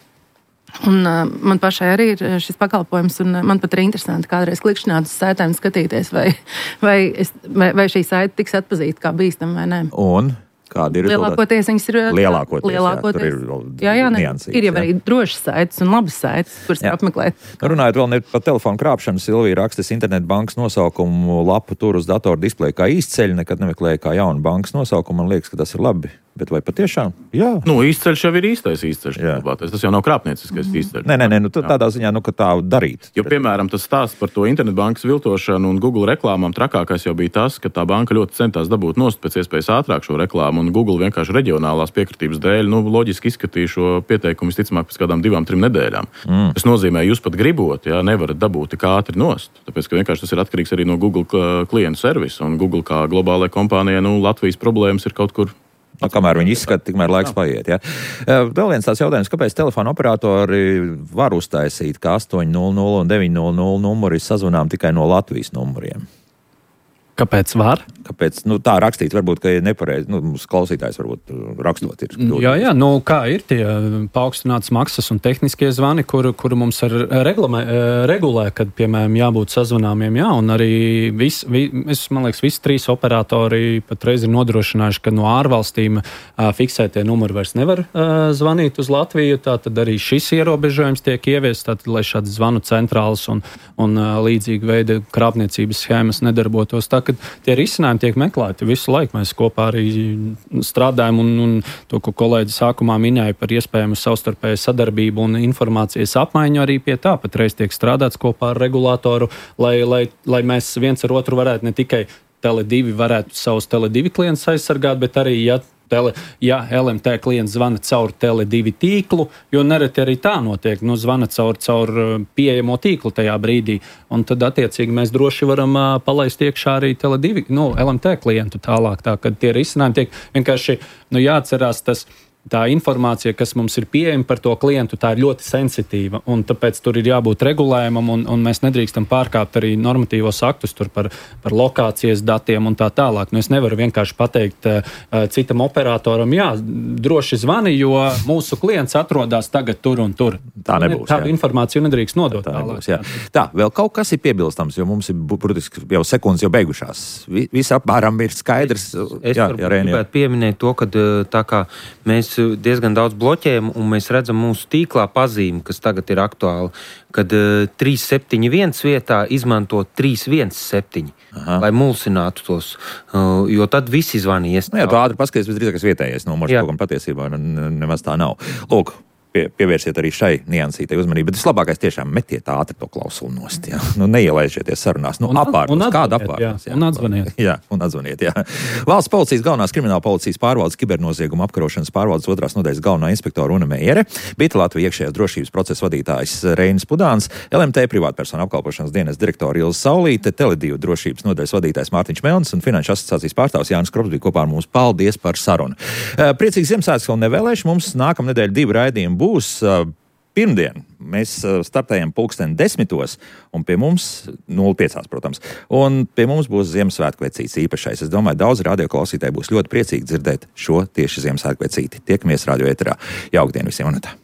Un, uh, man pašai arī ir šis pakalpojums, un uh, man pat ir interesanti kādreiz klikšķināt uz saitēm, skatīties, vai, vai, es, vai, vai šī saite tiks atpazīta kā bīstama vai nē. Un kādi ir lielākoties viņas ir lielākoties, lielākoties. Jā, ir, jā, jā, ne, niansīgs, ir jau arī jā. drošas saites un labas saites, kuras var apmeklēt. Runājot vēl ne par telefonu krāpšanu, Silvija rakstas internetbankas nosaukumu lapu tur uz datora displeja kā izceļ, nekad nemeklēja kā jaunu bankas nosaukumu. Man liekas, ka tas ir labi. Bet vai patiešām? Jā. Nu, īsceļš jau ir īstais īsceļš. Tas jau nav krāpnieciskais īsceļš. Nē, nē, nē, nu, tādā ziņā, nu, ka tā darīt. Jo, piemēram, tas stāsts par to internetbankas viltošanu un Google reklāmām trakākais jau bija tas, ka tā banka ļoti centās dabūt nost pēc iespējas ātrāk šo reklāmu, un Google vienkārši reģionālās piekritības dēļ, nu, loģiski izskatīja šo pieteikumu visticamāk pēc kādām divām, trim nedēļām. Mm. Tas nozīmē, jūs pat gribot, jā, nevarat dabūt tik ātri nost, tāpēc, ka vienkārši tas ir atkarīgs arī no Google klientu servisa, un Google kā globālajai kompānijai, nu, Latvijas problēmas ir kaut kur. No, kamēr viņi izskata, tikmēr laiks paiet. Ja? Vēl viens tāds jautājums, kāpēc telefona operatori var uztaisīt, ka astoņi nulle nulle un deviņi nulle nulle numuri sazvanām tikai no Latvijas numuriem? Kāpēc var? Kāpēc, nu, tā rakstīt, varbūt, ka ir nepareizi, nu, mums klausītājs varbūt rakstot ir. Jā, jā, nu, kā ir tie paaugstināts maksas un tehniskie zvani, kur, kur mums ar reglamē, regulē, kad, piemēram, jābūt sazvanāmiem, jā, un arī vis, vis, es, man liekas, visi trīs operatori patreiz ir nodrošinājuši, ka no ārvalstīm fiksētie numuri vairs nevar zvanīt uz Latviju, tātad arī šis ierobežojums tiek ieviests, tātad, lai šāds zvanu centrāls un, un līdzīgi veida krāpniecības schēmas nedarbotos. Tā, kad tie risinājumi tiek meklēti visu laiku. Mēs kopā arī strādājam un, un to, ko kolēģi sākumā minēja par iespējamu savstarpēju sadarbību un informācijas apmaiņu, arī pie tā patreiz tiek strādāts kopā ar regulātoru, lai, lai, lai mēs viens ar otru varētu ne tikai Tele divi varētu savus Tele divi klientus aizsargāt, bet arī, ja Tele, ja L M T klients zvana caur Tele divi tīklu, jo nereti arī tā notiek, nu zvana caur, caur pieejamo tīklu tajā brīdī, un tad attiecīgi mēs droši varam uh, palaist iekšā arī Tele divi, nu, L M T klientu tālāk, tā, kad tie risinājumi tiek vienkārši, nu, jāatcerās tas, tā informācija, kas mums ir pieejama par to klientu, tā ir ļoti sensitīva, un tāpēc tur ir jābūt regulējumam, un, un mēs nedrīkstam pārkāpt arī normatīvos aktus tur par, par lokācijas datiem un tā tālāk. Nu, es nevaru vienkārši pateikt uh, citam operatoram, jā, droši zvani, jo mūsu klients atrodas tagad tur un tur. Tā nebūs. Tādu informāciju nedrīkst nodot tā tālāk. Nebūs, jā. Tā, vēl kaut kas ir piebilstams, jo mums ir, burtiski, jau sekundes jau beigušās. Viss apmēram ir skaidrs. Es, es jā, jā, gribētu pieminēt to, ka tā kā mēs mēs diezgan daudz bloķējam, un mēs redzam mūsu tīklā pazīmi, kas tagad ir aktuāla, kad uh, trīs septiņi viens vietā izmanto trīs viens septiņi, Aha. lai mulsinātu tos, uh, jo tad visi zvanīja. Nu, jā, tu ātri paskaties, visdrīzākais vietējais numurs, kaut kam patiesībā nemaz tā nav. Lūk, pie, pievērsiet arī šai niansītai uzmanību, bet vislabākais tiešām metiet ātri to klausuli nost, jā. Nu, neielaižieties sarunās, nu, un, apārtos, un kāda atzvaniet, apārtos. Jā, un atzvaniet. Jā, un atzvaniet, jā. Valsts policijas galvenās krimināla policijas pārvaldes kibernozieguma apkarošanas pārvaldes otrās nodaļas galvenā inspektora Una Meijere, Bita Latvijas iekšējās drošības procesa vadītājs Reinis Pudāns, L M T privātpersonu apkalpošanas dienas direktora Ilza Saulīte, Teledivu drošības nodaļas vadītājs Mārtiņš Melns un Finanšu asociācijas pārstāvs Jānis Krops bija kopā ar mums. Paldies par sarunu. Priecīgs Ziemassvētkus vēl nevēlēšu. Mums nākamnedēļ divi raidījumi būs. Pirmdien mēs startējam pulksteni desmitos, un pie mums nulle piecās, protams, un pie mums būs Ziemassvētku vecītis īpašais. Es domāju, daudz radioklausītāji būs ļoti priecīgi dzirdēt šo tieši Ziemassvētku vecīti. Tiekamies radio ēterā. Jauktdien visiem un tā.